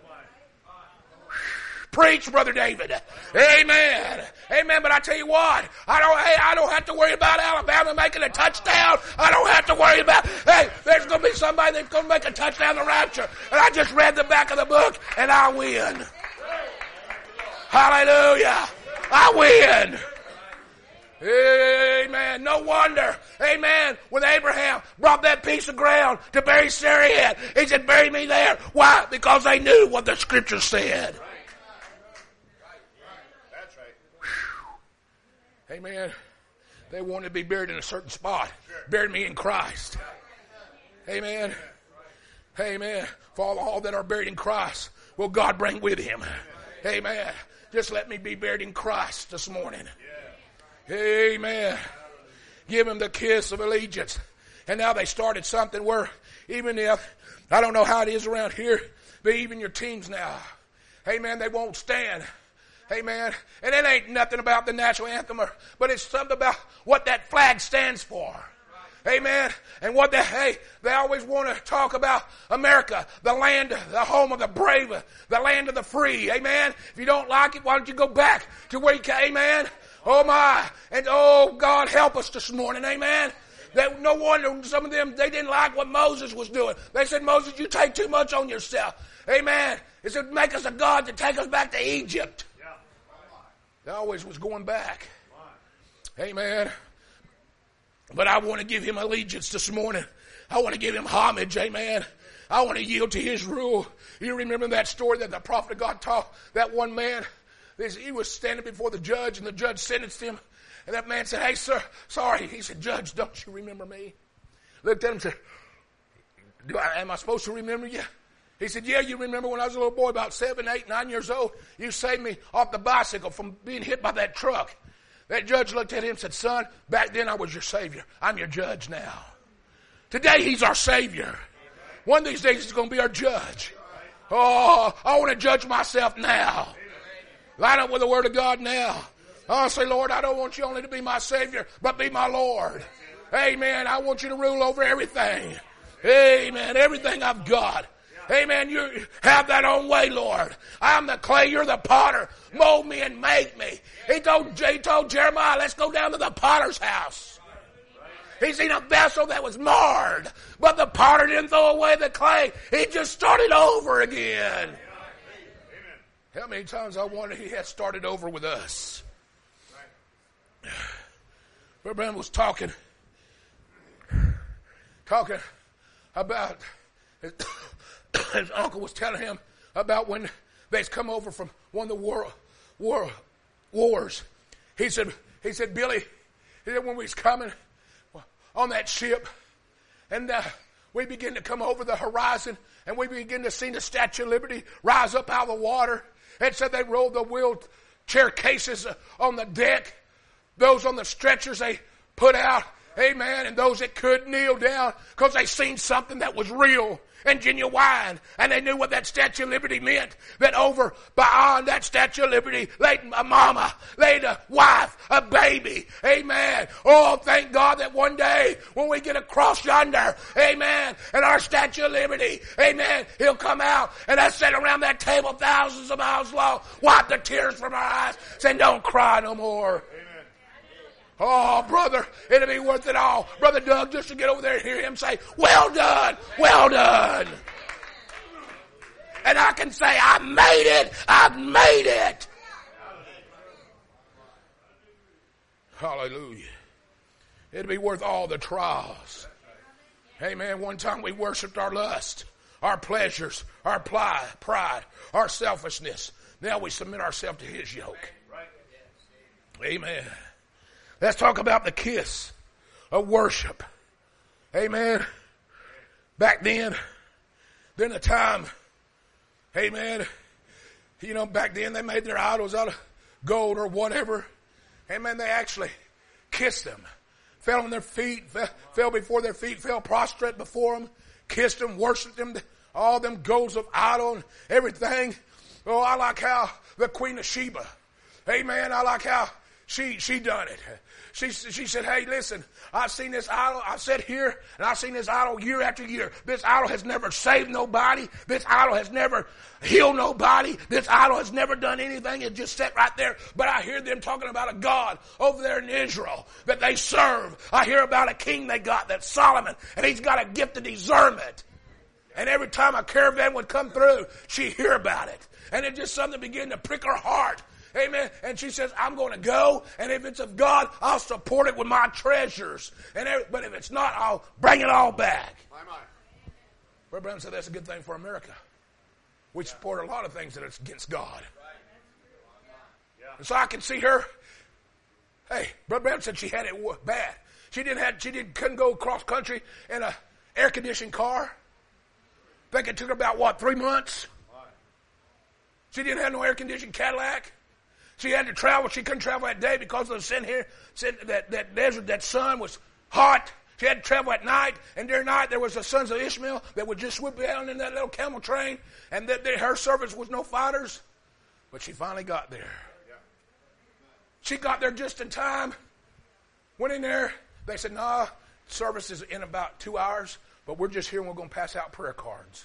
Preach, Brother David. Amen. Amen. But I tell you what, I don't, hey, I don't have to worry about Alabama making a touchdown. I don't have to worry about, hey, there's going to be somebody that's going to make a touchdown in the rapture. And I just read the back of the book and I win. Hallelujah. I win. Amen. No wonder. Amen. When Abraham brought that piece of ground to bury Sarah in, he said, bury me there. Why? Because they knew what the scripture said. Amen. They wanted to be buried in a certain spot. Buried me in Christ. Amen. Amen. For all, all that are buried in Christ, will God bring with him. Amen. Just let me be buried in Christ this morning. Amen. Give him the kiss of allegiance. And now they started something where even if, I don't know how it is around here, but even your teams now, amen, they won't stand. Amen. And it ain't nothing about the national anthem, or, but it's something about what that flag stands for. Amen. And what they, hey, they always want to talk about America, the land, the home of the brave, the land of the free. Amen. If you don't like it, why don't you go back to where you came? Amen. Oh my. And oh God, help us this morning. Amen. That, no wonder some of them, they didn't like what Moses was doing. They said, Moses, you take too much on yourself. Amen. It said, make us a God to take us back to Egypt. They always was going back. Amen. But I want to give him allegiance this morning. I want to give him homage. Amen. I want to yield to his rule. You remember that story that the prophet of God taught? That one man, he was standing before the judge and the judge sentenced him. And that man said, hey, sir, sorry. He said, Judge, don't you remember me? Looked at him and said, Do I, am I supposed to remember you? He said, yeah, you remember when I was a little boy, about seven, eight, nine years old, you saved me off the bicycle from being hit by that truck. That judge looked at him and said, son, back then I was your Savior. I'm your judge now. Today he's our Savior. One of these days he's going to be our judge. Oh, I want to judge myself now. Line up with the Word of God now. I want to say, Lord, I don't want you only to be my Savior, but be my Lord. Amen. I want you to rule over everything. Amen. Everything I've got. Amen. You have that own way, Lord. I'm the clay, you're the potter. Mold me and make me. He told, he told Jeremiah, let's go down to the potter's house. He seen a vessel that was marred, but the potter didn't throw away the clay. He just started over again. How many times I wonder he has started over with us? Brother Branham was talking, talking about his, his uncle was telling him about when they'd come over from one of the war, war, wars. He said, he said, Billy, he said, when we was coming on that ship, and uh, we began to come over the horizon, and we began to see the Statue of Liberty rise up out of the water. And said they rolled the wheel chair cases on the deck. Those on the stretchers they put out. Amen. And those that could kneel down because they seen something that was real and genuine. And they knew what that Statue of Liberty meant. That over beyond that Statue of Liberty laid a mama, laid a wife, a baby. Amen. Oh, thank God that one day when we get across yonder, amen, and our Statue of Liberty, amen, he'll come out and I sit around that table thousands of miles long, wipe the tears from our eyes, saying don't cry no more. Oh, brother, it'll be worth it all. Brother Doug, just to get over there and hear him say, well done, well done. And I can say, I made it, I made it. Hallelujah. It'll be worth all the trials. Amen. One time we worshiped our lust, our pleasures, our pride, our selfishness. Now we submit ourselves to his yoke. Amen. Let's talk about the kiss of worship. Amen. Back then, during the time, amen, you know, back then they made their idols out of gold or whatever. Amen. They actually kissed them. Fell on their feet, fell, fell before their feet, fell prostrate before them, kissed them, worshiped them, all them golds of idol and everything. Oh, I like how the Queen of Sheba, amen, I like how she, she done it. She, she said, hey, listen, I've seen this idol. I've sat here and I've seen this idol year after year. This idol has never saved nobody. This idol has never healed nobody. This idol has never done anything. It just sat right there. But I hear them talking about a God over there in Israel that they serve. I hear about a king they got, that's Solomon, and he's got a gift of discernment. And every time a caravan would come through, she'd hear about it. And it just something began to prick her heart. Amen. And she says, I'm going to go, and if it's of God, I'll support it with my treasures. And every, but if it's not, I'll bring it all back. Brother Branham said that's a good thing for America. We support a lot of things that are against God. And so I can see her. Hey, Brother Branham said she had it bad. She didn't have, she didn't couldn't go cross country in a air conditioned car. I think it took her about what, three months. She didn't have no air conditioned Cadillac. She had to travel. She couldn't travel that day because of the sin here. Sin, that, that desert, that sun was hot. She had to travel at night. And during night, there was the sons of Ishmael that would just swoop down in that little camel train. And that, that her servants was no fighters. But she finally got there. She got there just in time. Went in there. They said, nah, service is in about two hours. But we're just here and we're going to pass out prayer cards.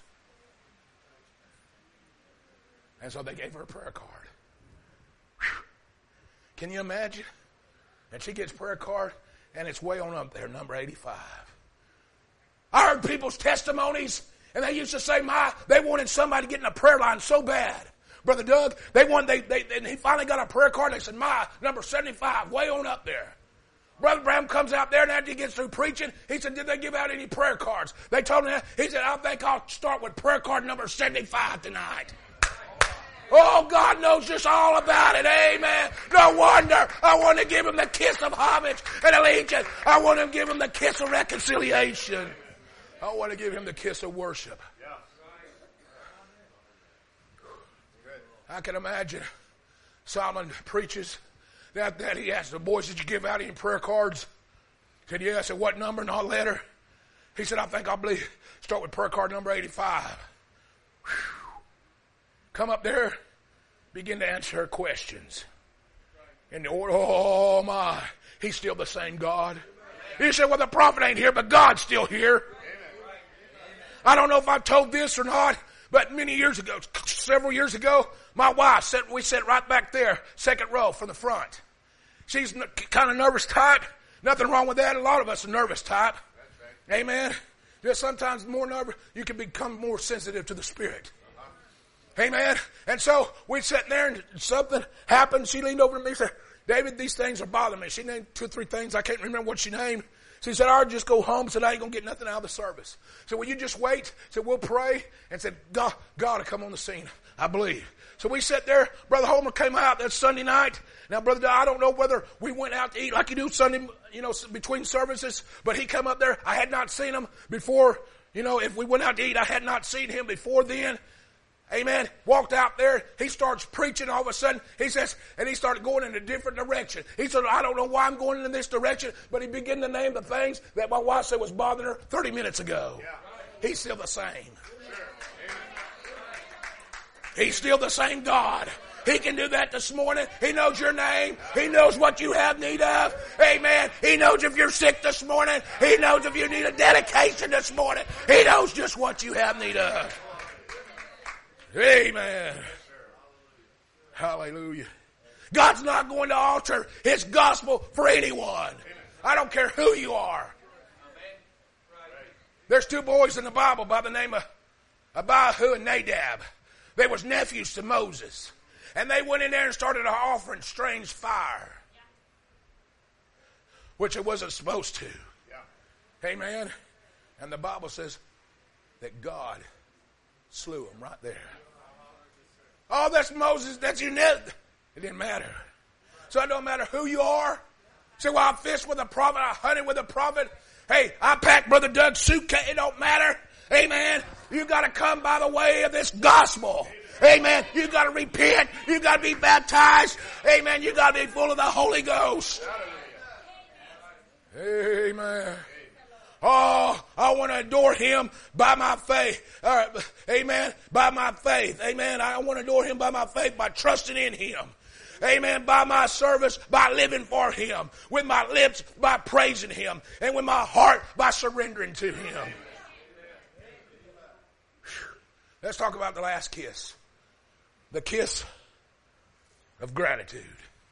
And so they gave her a prayer card. Whew. Can you imagine? And she gets a prayer card, and it's way on up there, number eighty-five. I heard people's testimonies, and they used to say, my, they wanted somebody to get in a prayer line so bad. Brother Doug, they wanted, they, they, and he finally got a prayer card, and they said, my, number seventy-five, way on up there. Brother Branham comes out there, and after he gets through preaching, he said, did they give out any prayer cards? They told him that. He said, I think I'll start with prayer card number seventy-five tonight. Oh, God knows just all about it. Amen. No wonder I want to give him the kiss of homage and allegiance. I want to give him the kiss of reconciliation. I want to give him the kiss of worship. I can imagine Solomon preaches. That, that he asked the boys, did you give out any prayer cards? He said, yeah. I said, what number? Not letter. He said, I think I'll believe, start with prayer card number eighty-five. Whew. Come up there, begin to answer her questions. And the order, oh my, he's still the same God. He said, well, the prophet ain't here, but God's still here. I don't know if I've told this or not, but many years ago, several years ago, my wife, sat, we sat right back there, second row from the front. She's kind of nervous type. Nothing wrong with that. A lot of us are nervous type. Amen. Just sometimes more nervous, you can become more sensitive to the Spirit. Amen. And so we sat there and something happened. She leaned over to me and said, David, these things are bothering me. She named two or three things. I can't remember what she named. She said, I'll just go home. Said, I ain't going to get nothing out of the service. So will you just wait? Said, we'll pray. And said, God, God will come on the scene. I believe. So we sat there. Brother Homer came out that Sunday night. Now, Brother, I don't know whether we went out to eat like you do Sunday, you know, between services. But he come up there. I had not seen him before. You know, if we went out to eat, I had not seen him before then. Amen. Walked out there. He starts preaching all of a sudden. He says, and he started going in a different direction. He said, I don't know why I'm going in this direction, but he began to name the things that my wife said was bothering her thirty minutes ago. Yeah. He's still the same. He's still the same God. He can do that this morning. He knows your name. He knows what you have need of. Amen. He knows if you're sick this morning. He knows if you need a dedication this morning. He knows just what you have need of. Amen. Hallelujah. God's not going to alter His gospel for anyone. I don't care who you are. There's two boys in the Bible by the name of Abihu and Nadab. They was nephews to Moses. And they went in there and started offering strange fire, which it wasn't supposed to. Amen. And the Bible says that God slew them right there. Oh, that's Moses. That's your net. It didn't matter. So it don't matter who you are. Say, well, I fished with a prophet. I hunted with a prophet. Hey, I packed Brother Doug's suitcase. It don't matter. Amen. You got to come by the way of this gospel. Amen. You got to repent. You got to be baptized. Amen. You got to be full of the Holy Ghost. Amen. Oh, I want to adore Him by my faith. All right. Amen. By my faith. Amen. I want to adore Him by my faith, by trusting in Him. Amen. By my service, by living for Him. With my lips, by praising Him. And with my heart, by surrendering to Him. Let's talk about the last kiss. The kiss of gratitude.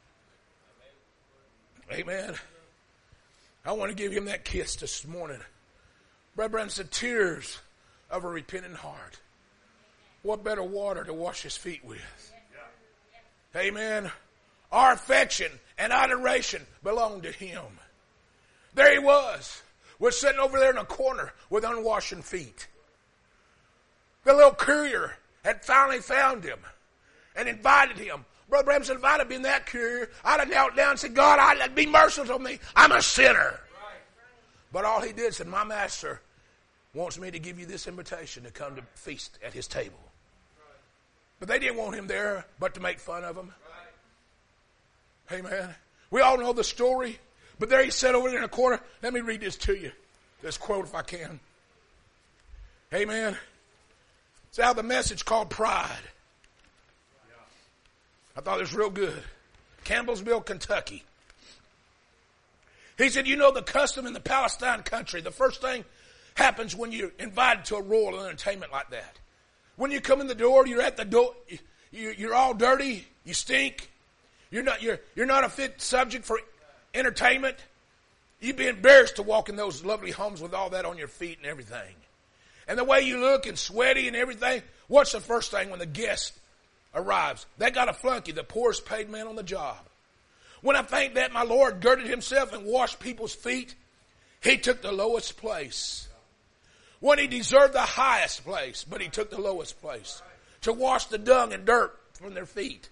Amen. I want to give Him that kiss this morning. Brother Branham said, tears of a repentant heart. What better water to wash His feet with? Amen. Our affection and adoration belong to Him. There He was. Was sitting over there in a corner with unwashed feet. The little courier had finally found him and invited him. Brother Branham said, if I'd have been that courier, I'd have knelt down and said, God, I'd be merciful to me. I'm a sinner. But all he did said, my master wants me to give you this invitation to come to feast at his table. But they didn't want him there but to make fun of him. Amen. We all know the story. But there he sat over there in a corner. Let me read this to you. This quote if I can. Amen. It's out of the message called Pride. I thought it was real good. Campbellsville, Kentucky. He said, you know the custom in the Palestine country, the first thing happens when you're invited to a royal entertainment like that. When you come in the door, you're at the door, you, you're all dirty, you stink, you're not, you're, you're not a fit subject for entertainment. You'd be embarrassed to walk in those lovely homes with all that on your feet and everything. And the way you look and sweaty and everything, what's the first thing when the guest arrives? They got a flunky, the poorest paid man on the job. When I think that my Lord girded Himself and washed people's feet, He took the lowest place. When He deserved the highest place, but He took the lowest place. To wash the dung and dirt from their feet.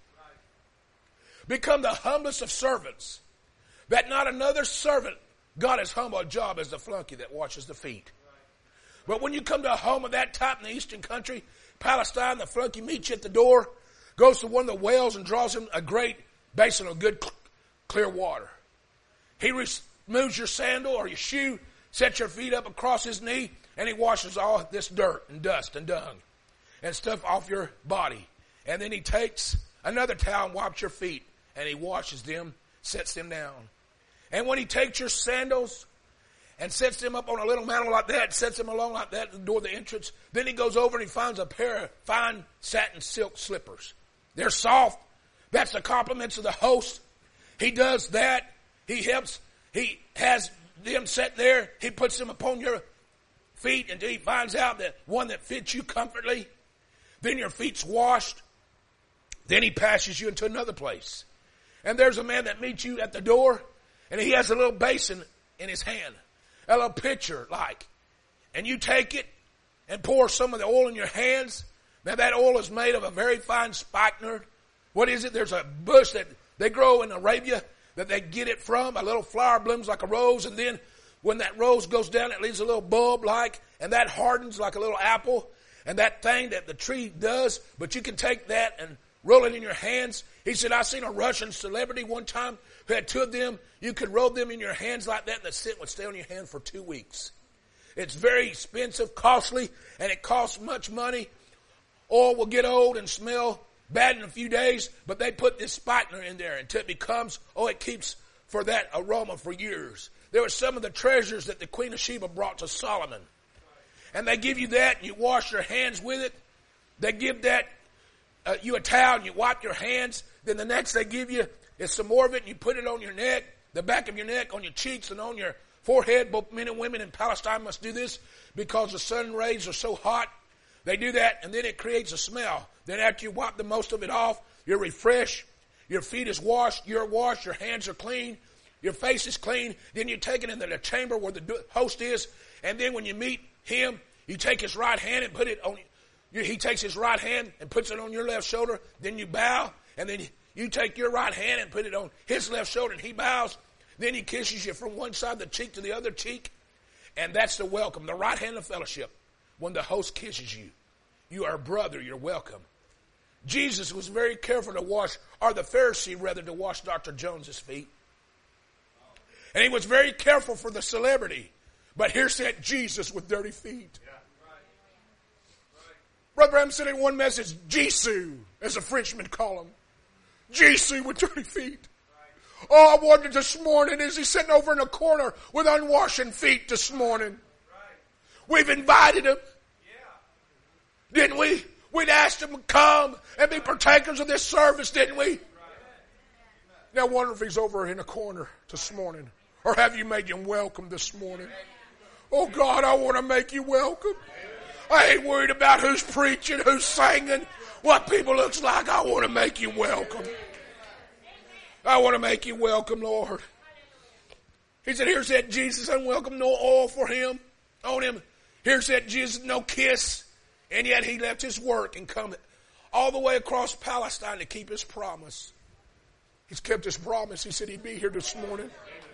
Become the humblest of servants. That not another servant got as humble a job as the flunky that washes the feet. But when you come to a home of that type in the eastern country, Palestine, the flunky meets you at the door, goes to one of the wells and draws him a great basin of good clear water. He removes your sandal or your shoe, sets your feet up across his knee, and he washes all this dirt and dust and dung and stuff off your body. And then he takes another towel and wipes your feet, and he washes them, sets them down. And when he takes your sandals and sets them up on a little mantle like that, sets them along like that at the door of the entrance, then he goes over and he finds a pair of fine satin silk slippers. They're soft. That's the compliments of the host. He does that. He helps. He has them set there. He puts them upon your feet until he finds out that one that fits you comfortably. Then your feet's washed. Then he passes you into another place. And there's a man that meets you at the door, and he has a little basin in his hand, a little pitcher like. And you take it and pour some of the oil in your hands. Now that oil is made of a very fine spikenard. What is it? There's a bush that they grow in Arabia that they get it from. A little flower blooms like a rose, and then when that rose goes down, it leaves a little bulb like, and that hardens like a little apple. and that thing that the tree does, but you can take that and roll it in your hands. He said, I seen a Russian celebrity one time who had two of them. You could roll them in your hands like that, and the scent would stay on your hand for two weeks. It's very expensive, costly, and it costs much money. Oil will get old and smell bad in a few days, but they put this spikenard in there until it becomes, oh, it keeps for that aroma for years. There were some of the treasures that the Queen of Sheba brought to Solomon. And they give you that, and you wash your hands with it. They give that, uh, you a towel, and you wipe your hands. Then the next they give you is some more of it, and you put it on your neck, the back of your neck, on your cheeks, and on your forehead. Both men and women in Palestine must do this because the sun rays are so hot. They do that, and then it creates a smell. Then after you wipe the most of it off, you're refreshed. Your feet is washed. You're washed. Your hands are clean. Your face is clean. Then you take it into the chamber where the host is. And then when you meet him, you take his right hand and put it on you. He takes his right hand and puts it on your left shoulder. Then you bow. And then you take your right hand and put it on his left shoulder, and he bows. Then he kisses you from one side of the cheek to the other cheek. And that's the welcome, the right hand of fellowship. When the host kisses you, you are a brother, you're welcome. Jesus was very careful to wash, or the Pharisee rather, to wash Doctor Jones's feet. And he was very careful for the celebrity. But here sat Jesus with dirty feet. Yeah. Right. Right. Brother Branham said in one message, Jesu, as the Frenchmen call him. Jesu with dirty feet. Right. Oh, I wondered this morning, is he sitting over in a corner with unwashed feet this morning? Right. We've invited him. Yeah. Didn't we? We'd asked him to come and be partakers of this service, didn't we? Right. Now I wonder if he's over in a corner this morning. Or have you made him welcome this morning? Oh God, I want to make you welcome. I ain't worried about who's preaching, who's singing, what people looks like. I want to make you welcome. I want to make you welcome, Lord. He said, here's that Jesus unwelcome, no oil for him, on him. Here's that Jesus, no kiss. And yet he left his work and come all the way across Palestine to keep his promise. He's kept his promise. He said he'd be here this morning.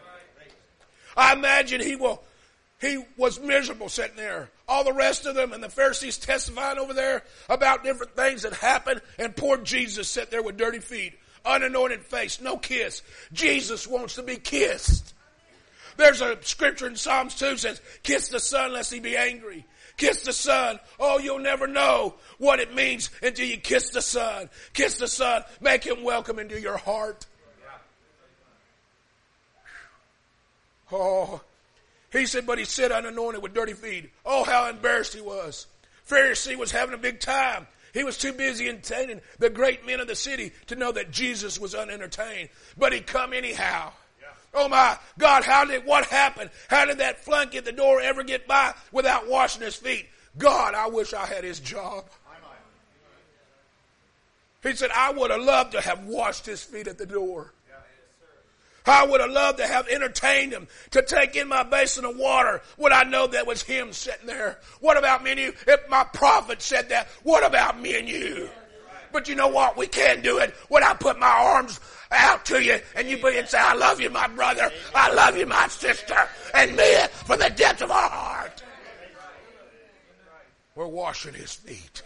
I imagine he will. He was miserable sitting there. All the rest of them and the Pharisees testifying over there about different things that happened. And poor Jesus sat there with dirty feet, unanointed face, no kiss. Jesus wants to be kissed. There's a scripture in Psalms two that says, kiss the Son lest he be angry. Kiss the Son. Oh, you'll never know what it means until you kiss the Son. Kiss the Son. Make him welcome into your heart. Oh, he said, but he sat unanointed with dirty feet. Oh, how embarrassed he was. Pharisee was having a big time. He was too busy entertaining the great men of the city to know that Jesus was unentertained. But he come anyhow. Yeah. Oh my God, how did, what happened? How did that flunky at the door ever get by without washing his feet? God, I wish I had his job. He said, I would have loved to have washed his feet at the door. I would have loved to have entertained him, to take in my basin of water. Would I know that was him sitting there? What about me and you? If my prophet said that, what about me and you? But you know what? We can't do it when I put my arms out to you and you and say, I love you, my brother. I love you, my sister. And me from the depths of our heart. We're washing his feet.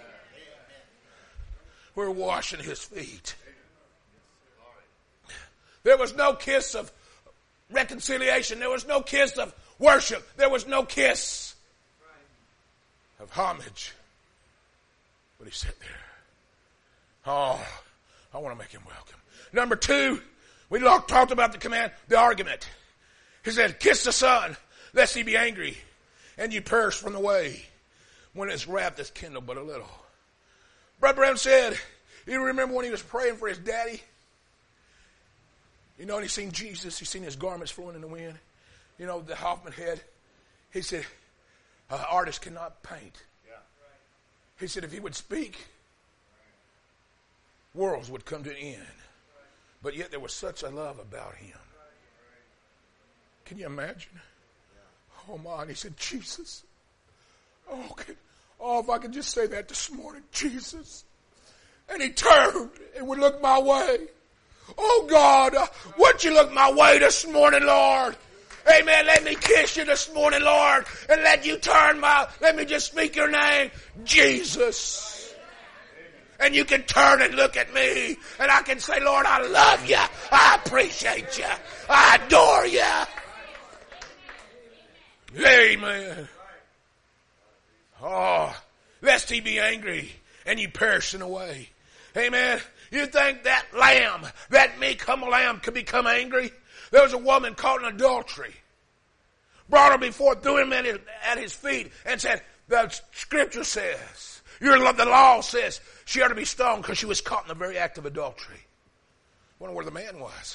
We're washing his feet. There was no kiss of reconciliation. There was no kiss of worship. There was no kiss of homage. But he sat there. Oh, I want to make him welcome. Number two, we talked about the command, the argument. He said, kiss the Son, lest he be angry, and you perish from the way, when his wrath is kindled but a little. Brother Branham said, you remember when he was praying for his daddy? You know, and he seen Jesus. He seen his garments flowing in the wind. You know, the Hoffman head. He said, an artist cannot paint. Yeah. He said, if he would speak, worlds would come to an end. But yet there was such a love about him. Can you imagine? Oh, my. And he said, Jesus. Oh, can, oh, if I could just say that this morning. Jesus. And he turned and would look my way. Oh, God, uh, would you look my way this morning, Lord? Amen. Let me kiss you this morning, Lord, and let you turn my, let me just speak your name, Jesus. And you can turn and look at me, and I can say, Lord, I love you. I appreciate you. I adore you. Amen. Oh, lest he be angry and you perishing away. Amen. You think that lamb, that meek, humble lamb could become angry? There was a woman caught in adultery. Brought her before, threw him at his, at his feet and said, the scripture says, your, the law says she ought to be stoned because she was caught in the very act of adultery. I wonder where the man was.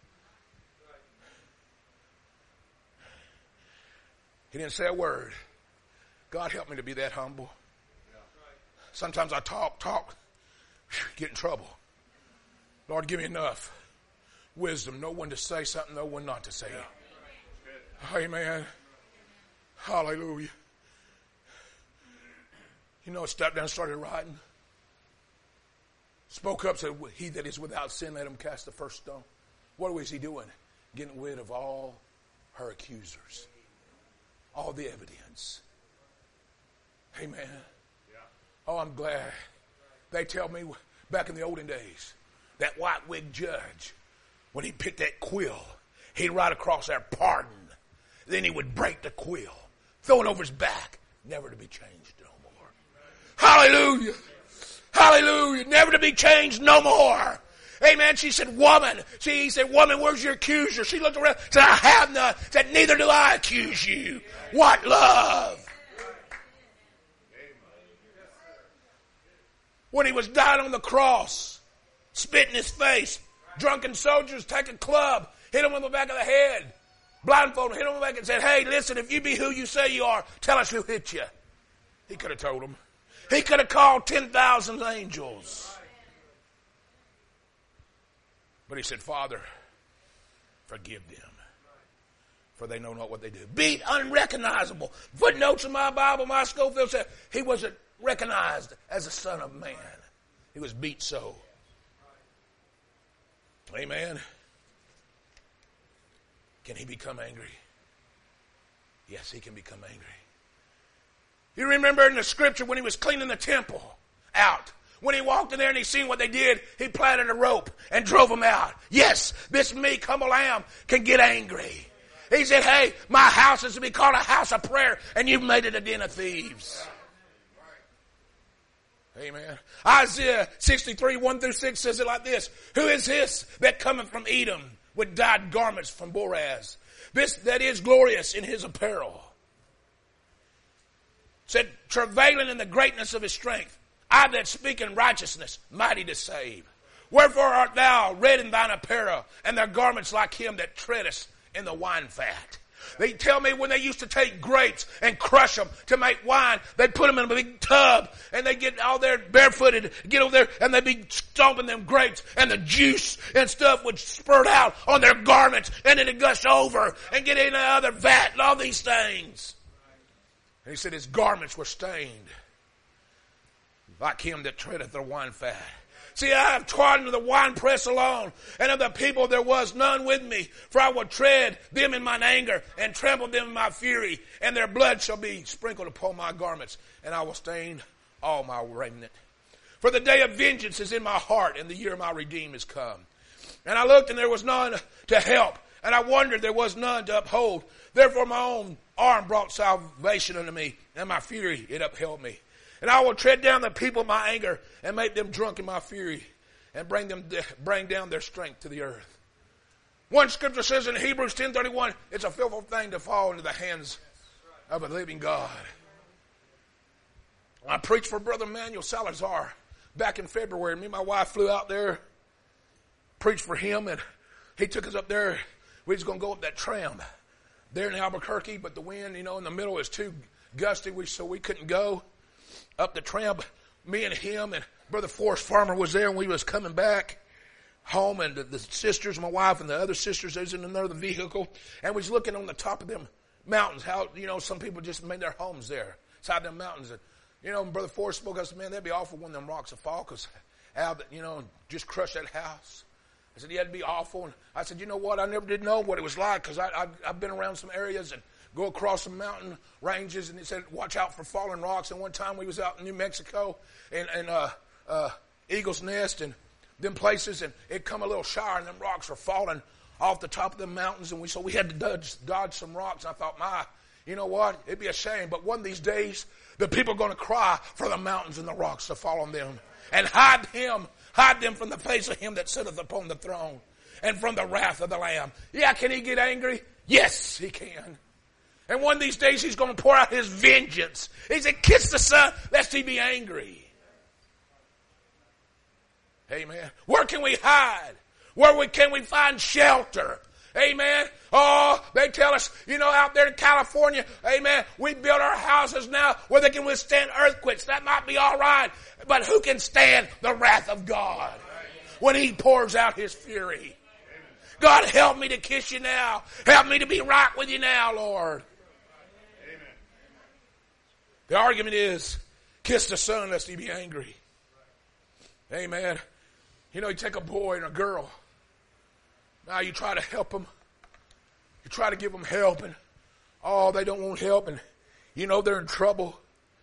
He didn't say a word. God help me to be that humble. Sometimes I talk, talk, get in trouble. Lord, give me enough wisdom. Know when to say something, know when not to say it. Amen. Hallelujah. You know, stepped down and started writing. Spoke up, said, he that is without sin, let him cast the first stone. What was he doing? Getting rid of all her accusers. All the evidence. Amen. Oh, I'm glad. They tell me back in the olden days, that white wig judge, when he picked that quill, he'd write across there, pardon. Then he would break the quill, throw it over his back, never to be changed no more. Hallelujah. Hallelujah. Never to be changed no more. Amen. She said, woman. See, he said, woman, where's your accuser? She looked around, said, I have none. Said, neither do I accuse you. What love. When he was dying on the cross, spit in his face, drunken soldiers take a club, hit him on the back of the head, blindfolded, hit him on the back and said, hey, listen, if you be who you say you are, tell us who hit you. He could have told them. He could have called ten thousand angels. But he said, Father, forgive them, for they know not what they do. Beat unrecognizable. Footnotes in my Bible, my Schofield said he wasn't recognized as a son of man. He was beat so. Amen. Can he become angry? Yes, he can become angry. You remember in the scripture when he was cleaning the temple out, when he walked in there and he seen what they did, he planted a rope and drove them out. Yes, this meek, humble lamb can get angry. He said, hey, my house is to be called a house of prayer, and you've made it a den of thieves. Amen. Isaiah sixty-three, one through six says it like this. Who is this that cometh from Edom with dyed garments from Boraz? This that is glorious in his apparel. Said, travailing in the greatness of his strength. I that speak in righteousness, mighty to save. Wherefore art thou red in thine apparel, and their garments like him that treadeth in the wine fat? They tell me when they used to take grapes and crush them to make wine, they'd put them in a big tub, and they'd get all there barefooted, get over there, and they'd be stomping them grapes, and the juice and stuff would spurt out on their garments, and it'd gush over, and get in another vat, and all these things. And he said his garments were stained like him that treadeth the wine fat. See, I have trodden the winepress alone, and of the people there was none with me. For I will tread them in mine anger, and trample them in my fury, and their blood shall be sprinkled upon my garments, and I will stain all my raiment. For the day of vengeance is in my heart, and the year of my redeem is come. And I looked, and there was none to help, and I wondered, there was none to uphold. Therefore my own arm brought salvation unto me, and my fury it upheld me. And I will tread down the people of my anger, and make them drunk in my fury, and bring them bring down their strength to the earth. One scripture says in Hebrews ten thirty-one, it's a fearful thing to fall into the hands of a living God. I preached for Brother Manuel Salazar back in February. Me and my wife flew out there, preached for him, and he took us up there. We was going to go up that tram there in Albuquerque, but the wind, you know, in the middle is too gusty, we, so we couldn't go up the tram. Me and him and Brother Forrest Farmer was there, and we was coming back home, and the, the sisters, my wife and the other sisters, they was in another vehicle, and we was looking on the top of them mountains, how, you know, some people just made their homes there, inside them mountains. And, you know, Brother Forrest spoke, I said, man, that'd be awful when them rocks would fall, because Al, you know, just crush that house. I said, yeah, it'd be awful. And I said, you know what? I never did know what it was like because I've I've been around some areas and go across some mountain ranges. And it said, watch out for falling rocks. And one time we was out in New Mexico and, and uh, uh, Eagle's Nest and them places. And it come a little shower and them rocks were falling off the top of the mountains. And we so we had to dodge, dodge some rocks. And I thought, my, you know what? It'd be a shame. But one of these days, the people are going to cry for the mountains and the rocks to fall on them. And hide him, hide them from the face of him that sitteth upon the throne and from the wrath of the Lamb. Yeah, can he get angry? Yes, he can. And one of these days he's going to pour out his vengeance. He said, kiss the Son, lest he be angry. Amen. Where can we hide? Where we, can we find shelter? Amen. Oh, they tell us, you know, out there in California, amen, we build our houses now where they can withstand earthquakes. That might be all right. But who can stand the wrath of God when he pours out his fury? God, help me to kiss you now. Help me to be right with you now, Lord. The argument is, kiss the Son lest he be angry. Amen. You know, you take a boy and a girl. Now you try to help them. You try to give them help and, oh, they don't want help and, you know, they're in trouble.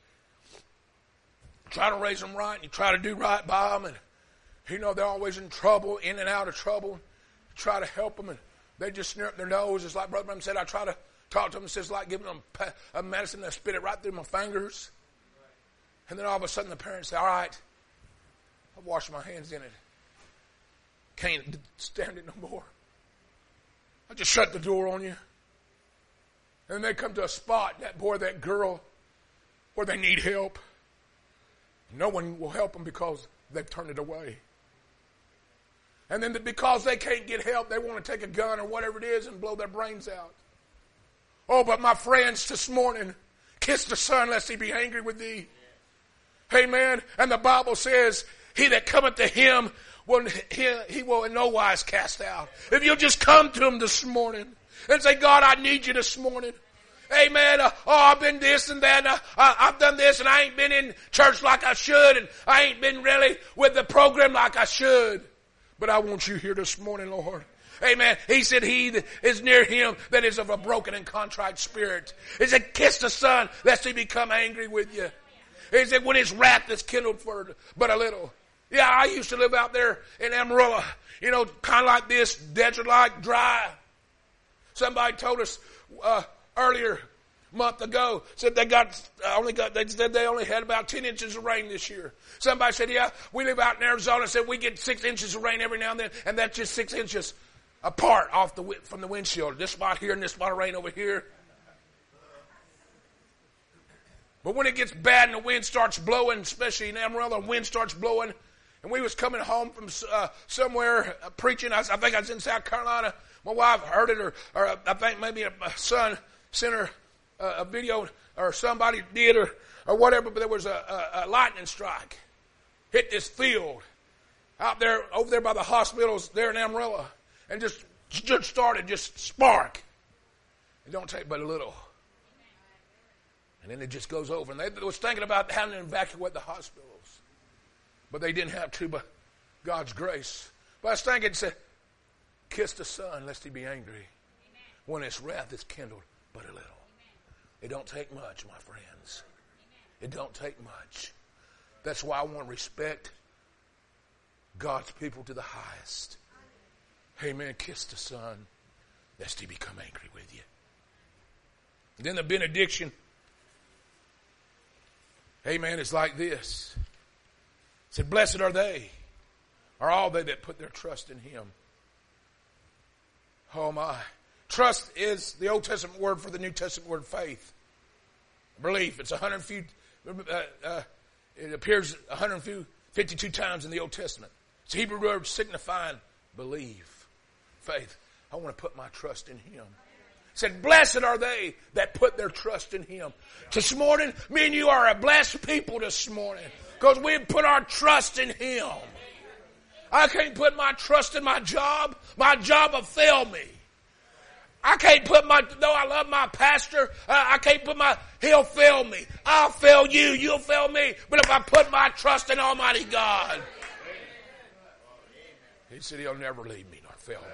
You try to raise them right and you try to do right by them and, you know, they're always in trouble, in and out of trouble. You try to help them and they just sneer up their nose. It's like Brother Branham said, I try to talk to them. It's just like giving them a medicine that spit it right through my fingers. And then all of a sudden the parents say, all right, I've washed my hands in it. Can't stand it no more. I just shut the door on you. And they come to a spot, that boy, that girl, where they need help. No one will help them because they've turned it away. And then because they can't get help, they want to take a gun or whatever it is and blow their brains out. Oh, but my friends, this morning, kiss the Son lest he be angry with thee. Amen. And the Bible says, he that cometh to him, Well, he, he will in no wise cast out. If you'll just come to him this morning and say, God, I need you this morning. Amen. Uh, oh, I've been this and that. Uh, I, I've done this and I ain't been in church like I should. And I ain't been really with the program like I should. But I want you here this morning, Lord. Amen. He said, he that is near him that is of a broken and contrite spirit. He said, kiss the Son lest he become angry with you. He said, when his wrath is kindled for but a little. Yeah, I used to live out there in Amarillo, you know, kind of like this, desert-like, dry. Somebody told us uh, earlier, a month ago, said they got only got they said they only had about ten inches of rain this year. Somebody said, yeah, we live out in Arizona. Said we get six inches of rain every now and then, and that's just six inches apart off the from the windshield. This spot here and this spot of rain over here. But when it gets bad and the wind starts blowing, especially in Amarillo, the wind starts blowing. And we was coming home from uh, somewhere uh, preaching. I, I think I was in South Carolina. My wife heard it, or, or I think maybe a, a son sent her uh, a video, or somebody did, or, or whatever. But there was a, a, a lightning strike hit this field out there, over there by the hospitals there in Amarillo, and just just started just spark. It don't take but a little, and then it just goes over. And they, they was thinking about having to evacuate the hospitals. But they didn't have to by God's grace. But I was thinking, said, kiss the Son lest he be angry. Amen. When his wrath is kindled but a little. Amen. It don't take much, my friends. Amen. It don't take much. That's why I want to respect God's people to the highest. Amen. Kiss the Son lest he become angry with you. And then the benediction, amen, is like this. It said, blessed are they, are all they that put their trust in him. Oh my. Trust is the Old Testament word for the New Testament word faith. Belief. It's a hundred few, uh, uh, it appears one hundred fifty-two times in the Old Testament. It's a Hebrew word signifying believe, faith. I want to put my trust in him. It said, blessed are they that put their trust in him. This morning, me and you are a blessed people this morning. Because we put our trust in him. I can't put my trust in my job. My job will fail me. I can't put my, though I love my pastor, uh, I can't put my, he'll fail me. I'll fail you, you'll fail me. But if I put my trust in Almighty God. He said he'll never leave me nor fail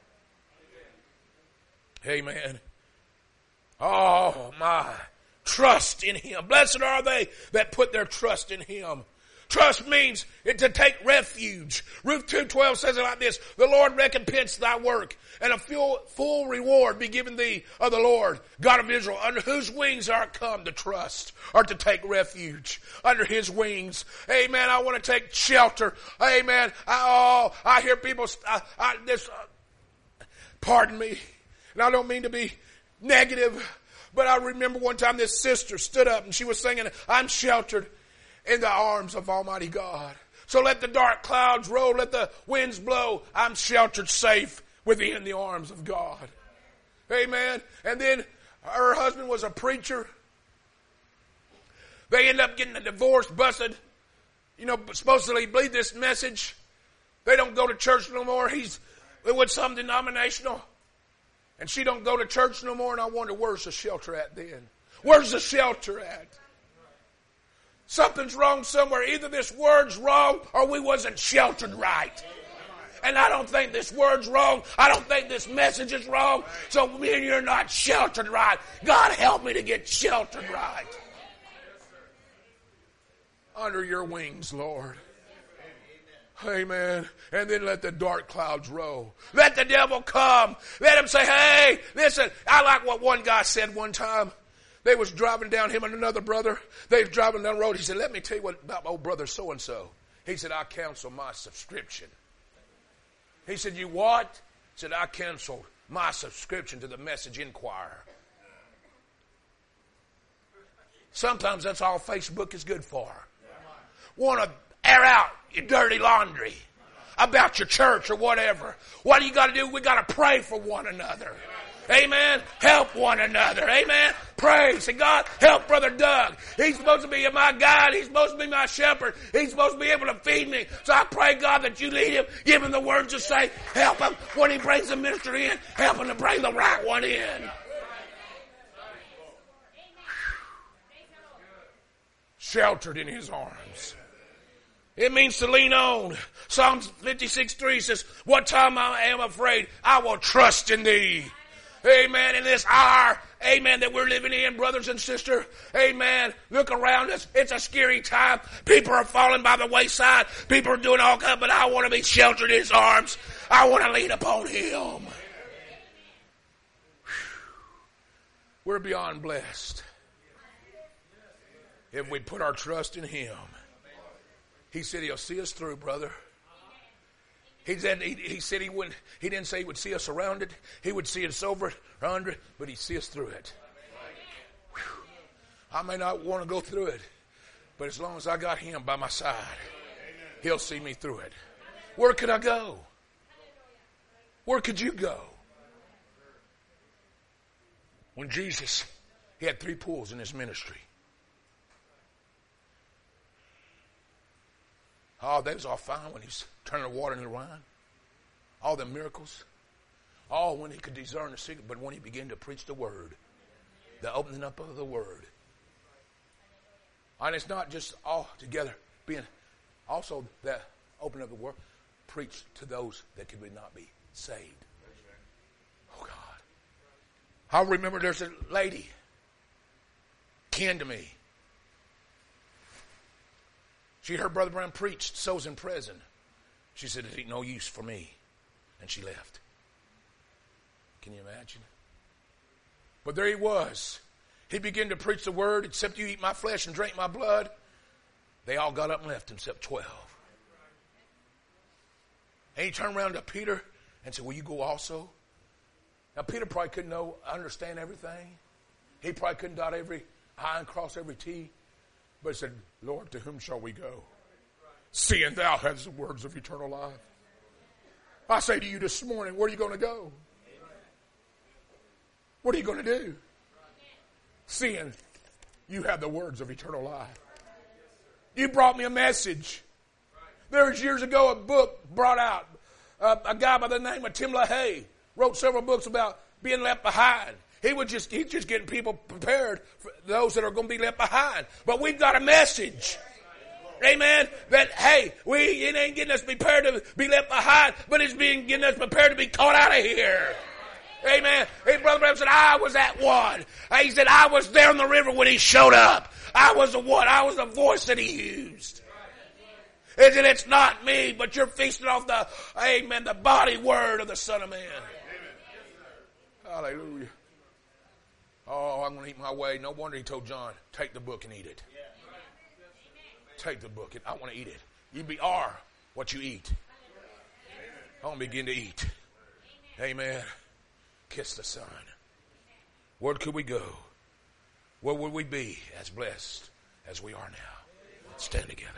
me. Amen. Oh, my. Trust in him. Blessed are they that put their trust in him. Trust means it to take refuge. Ruth two twelve says it like this: the Lord recompense thy work, and a full, full reward be given thee of the Lord, God of Israel, under whose wings art come to trust, or to take refuge. Under his wings. Amen. I want to take shelter. Amen. I, oh, I hear people, I, I, this, uh, pardon me, and I don't mean to be negative, but I remember one time this sister stood up and she was singing, I'm sheltered in the arms of Almighty God. So let the dark clouds roll, let the winds blow. I'm sheltered safe within the arms of God. Amen. And then her husband was a preacher. They end up getting a divorce, busted. You know, supposedly believe this message. They don't go to church no more. He's with some denominational. And she don't go to church no more. And I wonder, where's the shelter at then? Where's the shelter at? Something's wrong somewhere. Either this word's wrong or we wasn't sheltered right. And I don't think this word's wrong. I don't think this message is wrong. So me and you're not sheltered right. God help me to get sheltered right. Under your wings, Lord. Amen. And then let the dark clouds roll. Let the devil come. Let him say, hey, listen. I like what one guy said one time. They was driving down, him and another brother. They was driving down the road. He said, let me tell you what about my old brother so-and-so. He said, I canceled my subscription. He said, you what? He said, I canceled my subscription to the Message Inquirer. Sometimes that's all Facebook is good for. Want to air out your dirty laundry about your church or whatever. What do you got to do? We got to pray for one another. Amen. Help one another. Amen. Pray. Say, God, help Brother Doug. He's supposed to be my guide. He's supposed to be my shepherd. He's supposed to be able to feed me. So I pray, God, that you lead him. Give him the words to say. Help him when he brings the minister in. Help him to bring the right one in. Sheltered in his arms. It means to lean on. Psalms fifty-six three says, what time I am afraid, I will trust in thee. Amen. In this hour, amen, that we're living in, brothers and sisters, amen, look around us. It's a scary time. People are falling by the wayside. People are doing all kinds, but I want to be sheltered in his arms. I want to lean upon him. We're beyond blessed if we put our trust in him. He said he'll see us through, brother. He said he, he said he wouldn't. He didn't say he would see us around it. He would see us over it or under it, but he'd see us through it. Whew. I may not want to go through it, but as long as I got him by my side, he'll see me through it. Where could I go? Where could you go? When Jesus, he had three pools in his ministry. Oh, they was all fine when he was turning the water into wine. All the miracles. All when he could discern the secret. But when he began to preach the word, the opening up of the word. And it's not just all together being, also the opening of the word, preached to those that could not be saved. Oh God. I remember there's a lady, kin to me. She heard Brother Brown preach, so's in prison. She said, it ain't no use for me. And she left. Can you imagine? But there he was. He began to preach the word, except you eat my flesh and drink my blood. They all got up and left except twelve. And he turned around to Peter and said, will you go also? Now Peter probably couldn't know, understand everything. He probably couldn't dot every I and cross every T. But he said, Lord, to whom shall we go? Seeing thou hast the words of eternal life. I say to you this morning, where are you going to go? What are you going to do? Seeing you have the words of eternal life. You brought me a message. There was years ago a book brought out. Uh, a guy by the name of Tim LaHaye wrote several books about being left behind. He would just, he's just getting people prepared for those that are going to be left behind. But we've got a message. Amen. That, hey, we, it ain't getting us prepared to be left behind, but it's being getting us prepared to be caught out of here. Amen. Hey, Brother Branham said, I was that one. He said, I was there on the river when he showed up. I was the one. I was the voice that he used. He said, it's not me, but you're feasting off the, amen, the body word of the Son of Man. Hallelujah. Oh, I'm going to eat my way. No wonder he told John, take the book and eat it. Take the book and I want to eat it. You be are what you eat. I want to begin to eat. Amen. Kiss the Son. Where could we go? Where would we be as blessed as we are now? Let's stand together.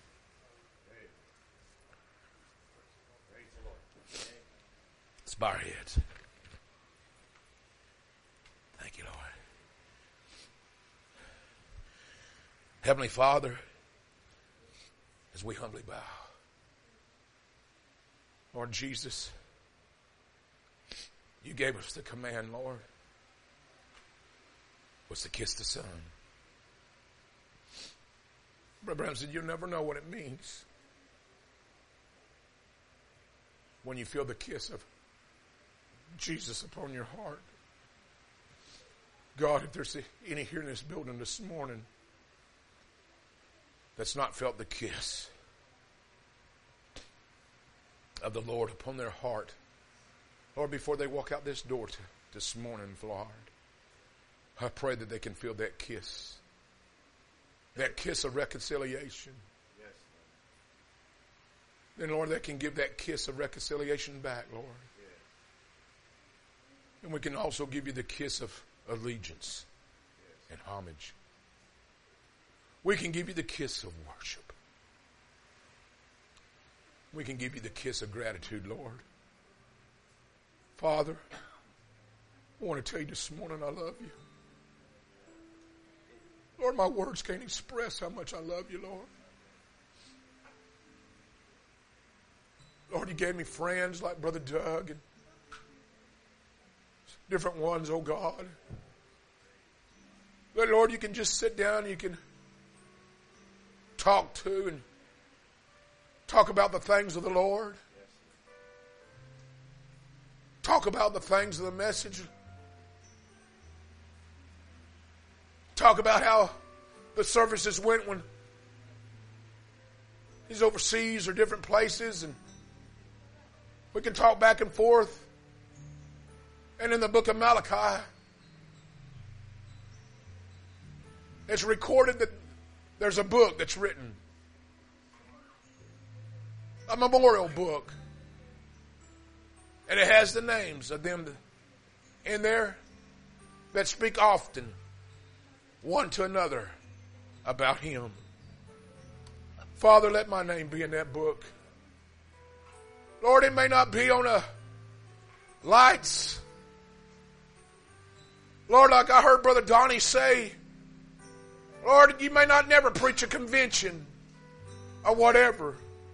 Let's bow our heads. Thank you, Lord. Heavenly Father, as we humbly bow, Lord Jesus, you gave us the command, Lord, was to kiss the Son. Brother Branham said, you'll never know what it means when you feel the kiss of Jesus upon your heart. God, if there's any here in this building this morning that's not felt the kiss of the Lord upon their heart, Lord, before they walk out this door to, this morning, Lord, I pray that they can feel that kiss. That kiss of reconciliation. Yes. Then, Lord, they can give that kiss of reconciliation back, Lord. Yes. And we can also give you the kiss of allegiance, yes, and homage. We can give you the kiss of worship. We can give you the kiss of gratitude, Lord. Father, I want to tell you this morning I love you. Lord, my words can't express how much I love you, Lord. Lord, you gave me friends like Brother Doug and different ones, oh God. But Lord, you can just sit down and you can talk to and talk about the things of the Lord. Talk about the things of the message. Talk about how the services went when he's overseas or different places, and we can talk back and forth. And in the book of Malachi, it's recorded that there's a book that's written, a memorial book, and it has the names of them in there that speak often one to another about him. Father, let my name be in that book. Lord, it may not be on a lights. Lord, like I heard Brother Donnie say, Lord, you may not never preach a convention or whatever.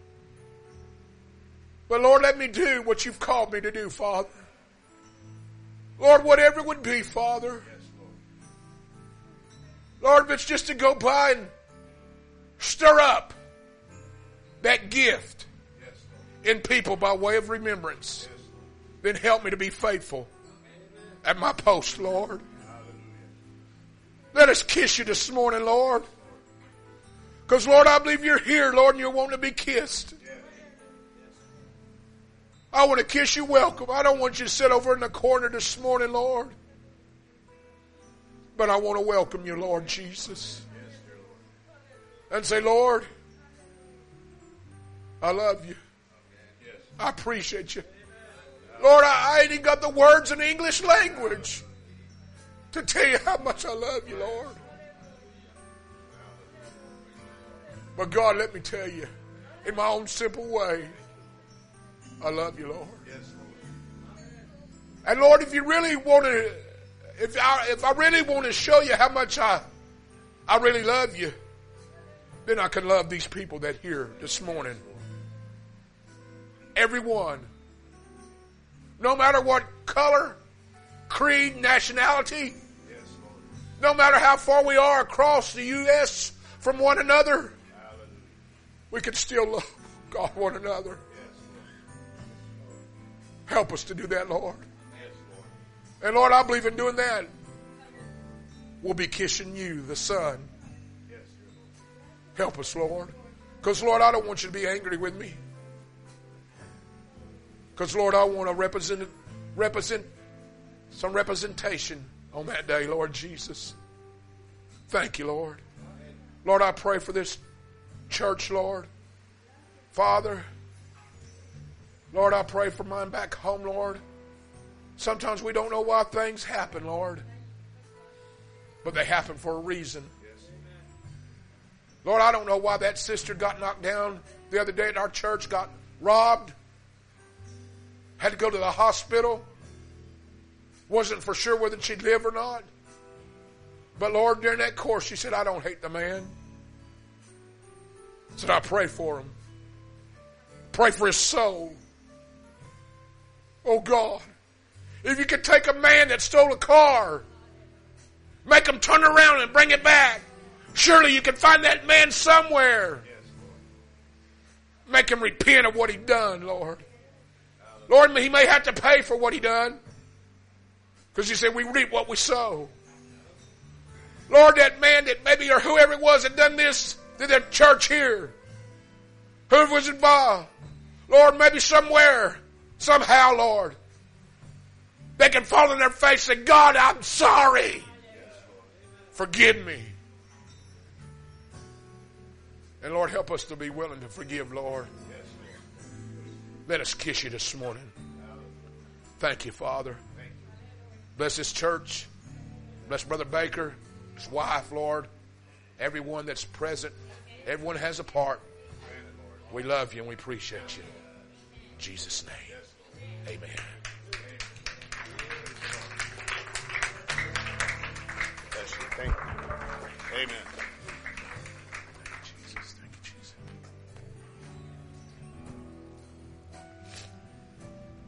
But Lord, let me do what you've called me to do, Father. Lord, whatever it would be, Father. Lord, if it's just to go by and stir up that gift in people by way of remembrance, then help me to be faithful at my post, Lord. Let us kiss you this morning, Lord. Because, Lord, I believe you're here, Lord, and you're wanting to be kissed. I want to kiss you welcome. I don't want you to sit over in the corner this morning, Lord. But I want to welcome you, Lord Jesus. And say, Lord, I love you. I appreciate you. Lord, I, I ain't even got the words in the English language to tell you how much I love you, Lord. But God, let me tell you, in my own simple way, I love you, Lord. And Lord, if you really want to, if I, if I really want to show you how much I, I really love you, then I can love these people that here this morning. Everyone. No matter what color, creed, nationality. No matter how far we are across the U S from one another. we can still love God one another. Help us to do that, Lord. And Lord, I believe in doing that, we'll be kissing you, the Son. Help us, Lord. Because, Lord, I don't want you to be angry with me. Because, Lord, I want to represent, represent some representation on that day, Lord Jesus. Thank you, Lord. Lord, I pray for this church, Lord. Father, Lord, I pray for mine back home, Lord. Sometimes we don't know why things happen, Lord. But they happen for a reason. Lord, I don't know why that sister got knocked down the other day at our church, got robbed, had to go to the hospital. Wasn't for sure whether she'd live or not. But Lord, during that course, she said, I don't hate the man. Said, I pray for him. Pray for his soul. Oh God, if you could take a man that stole a car, make him turn around and bring it back, surely you can find that man somewhere. Make him repent of what he done, Lord. Lord, he may have to pay for what he done. Because you said we reap what we sow. Lord, that man that maybe or whoever it was that done this to their church here, whoever was involved, Lord, maybe somewhere, somehow, Lord, they can fall on their face and say, God, I'm sorry. Forgive me. And Lord, help us to be willing to forgive, Lord. Let us kiss you this morning. Thank you, Father. Bless this church. Bless Brother Baker, his wife, Lord. Everyone that's present. Everyone has a part. We love you and we appreciate you. In Jesus' name. Amen.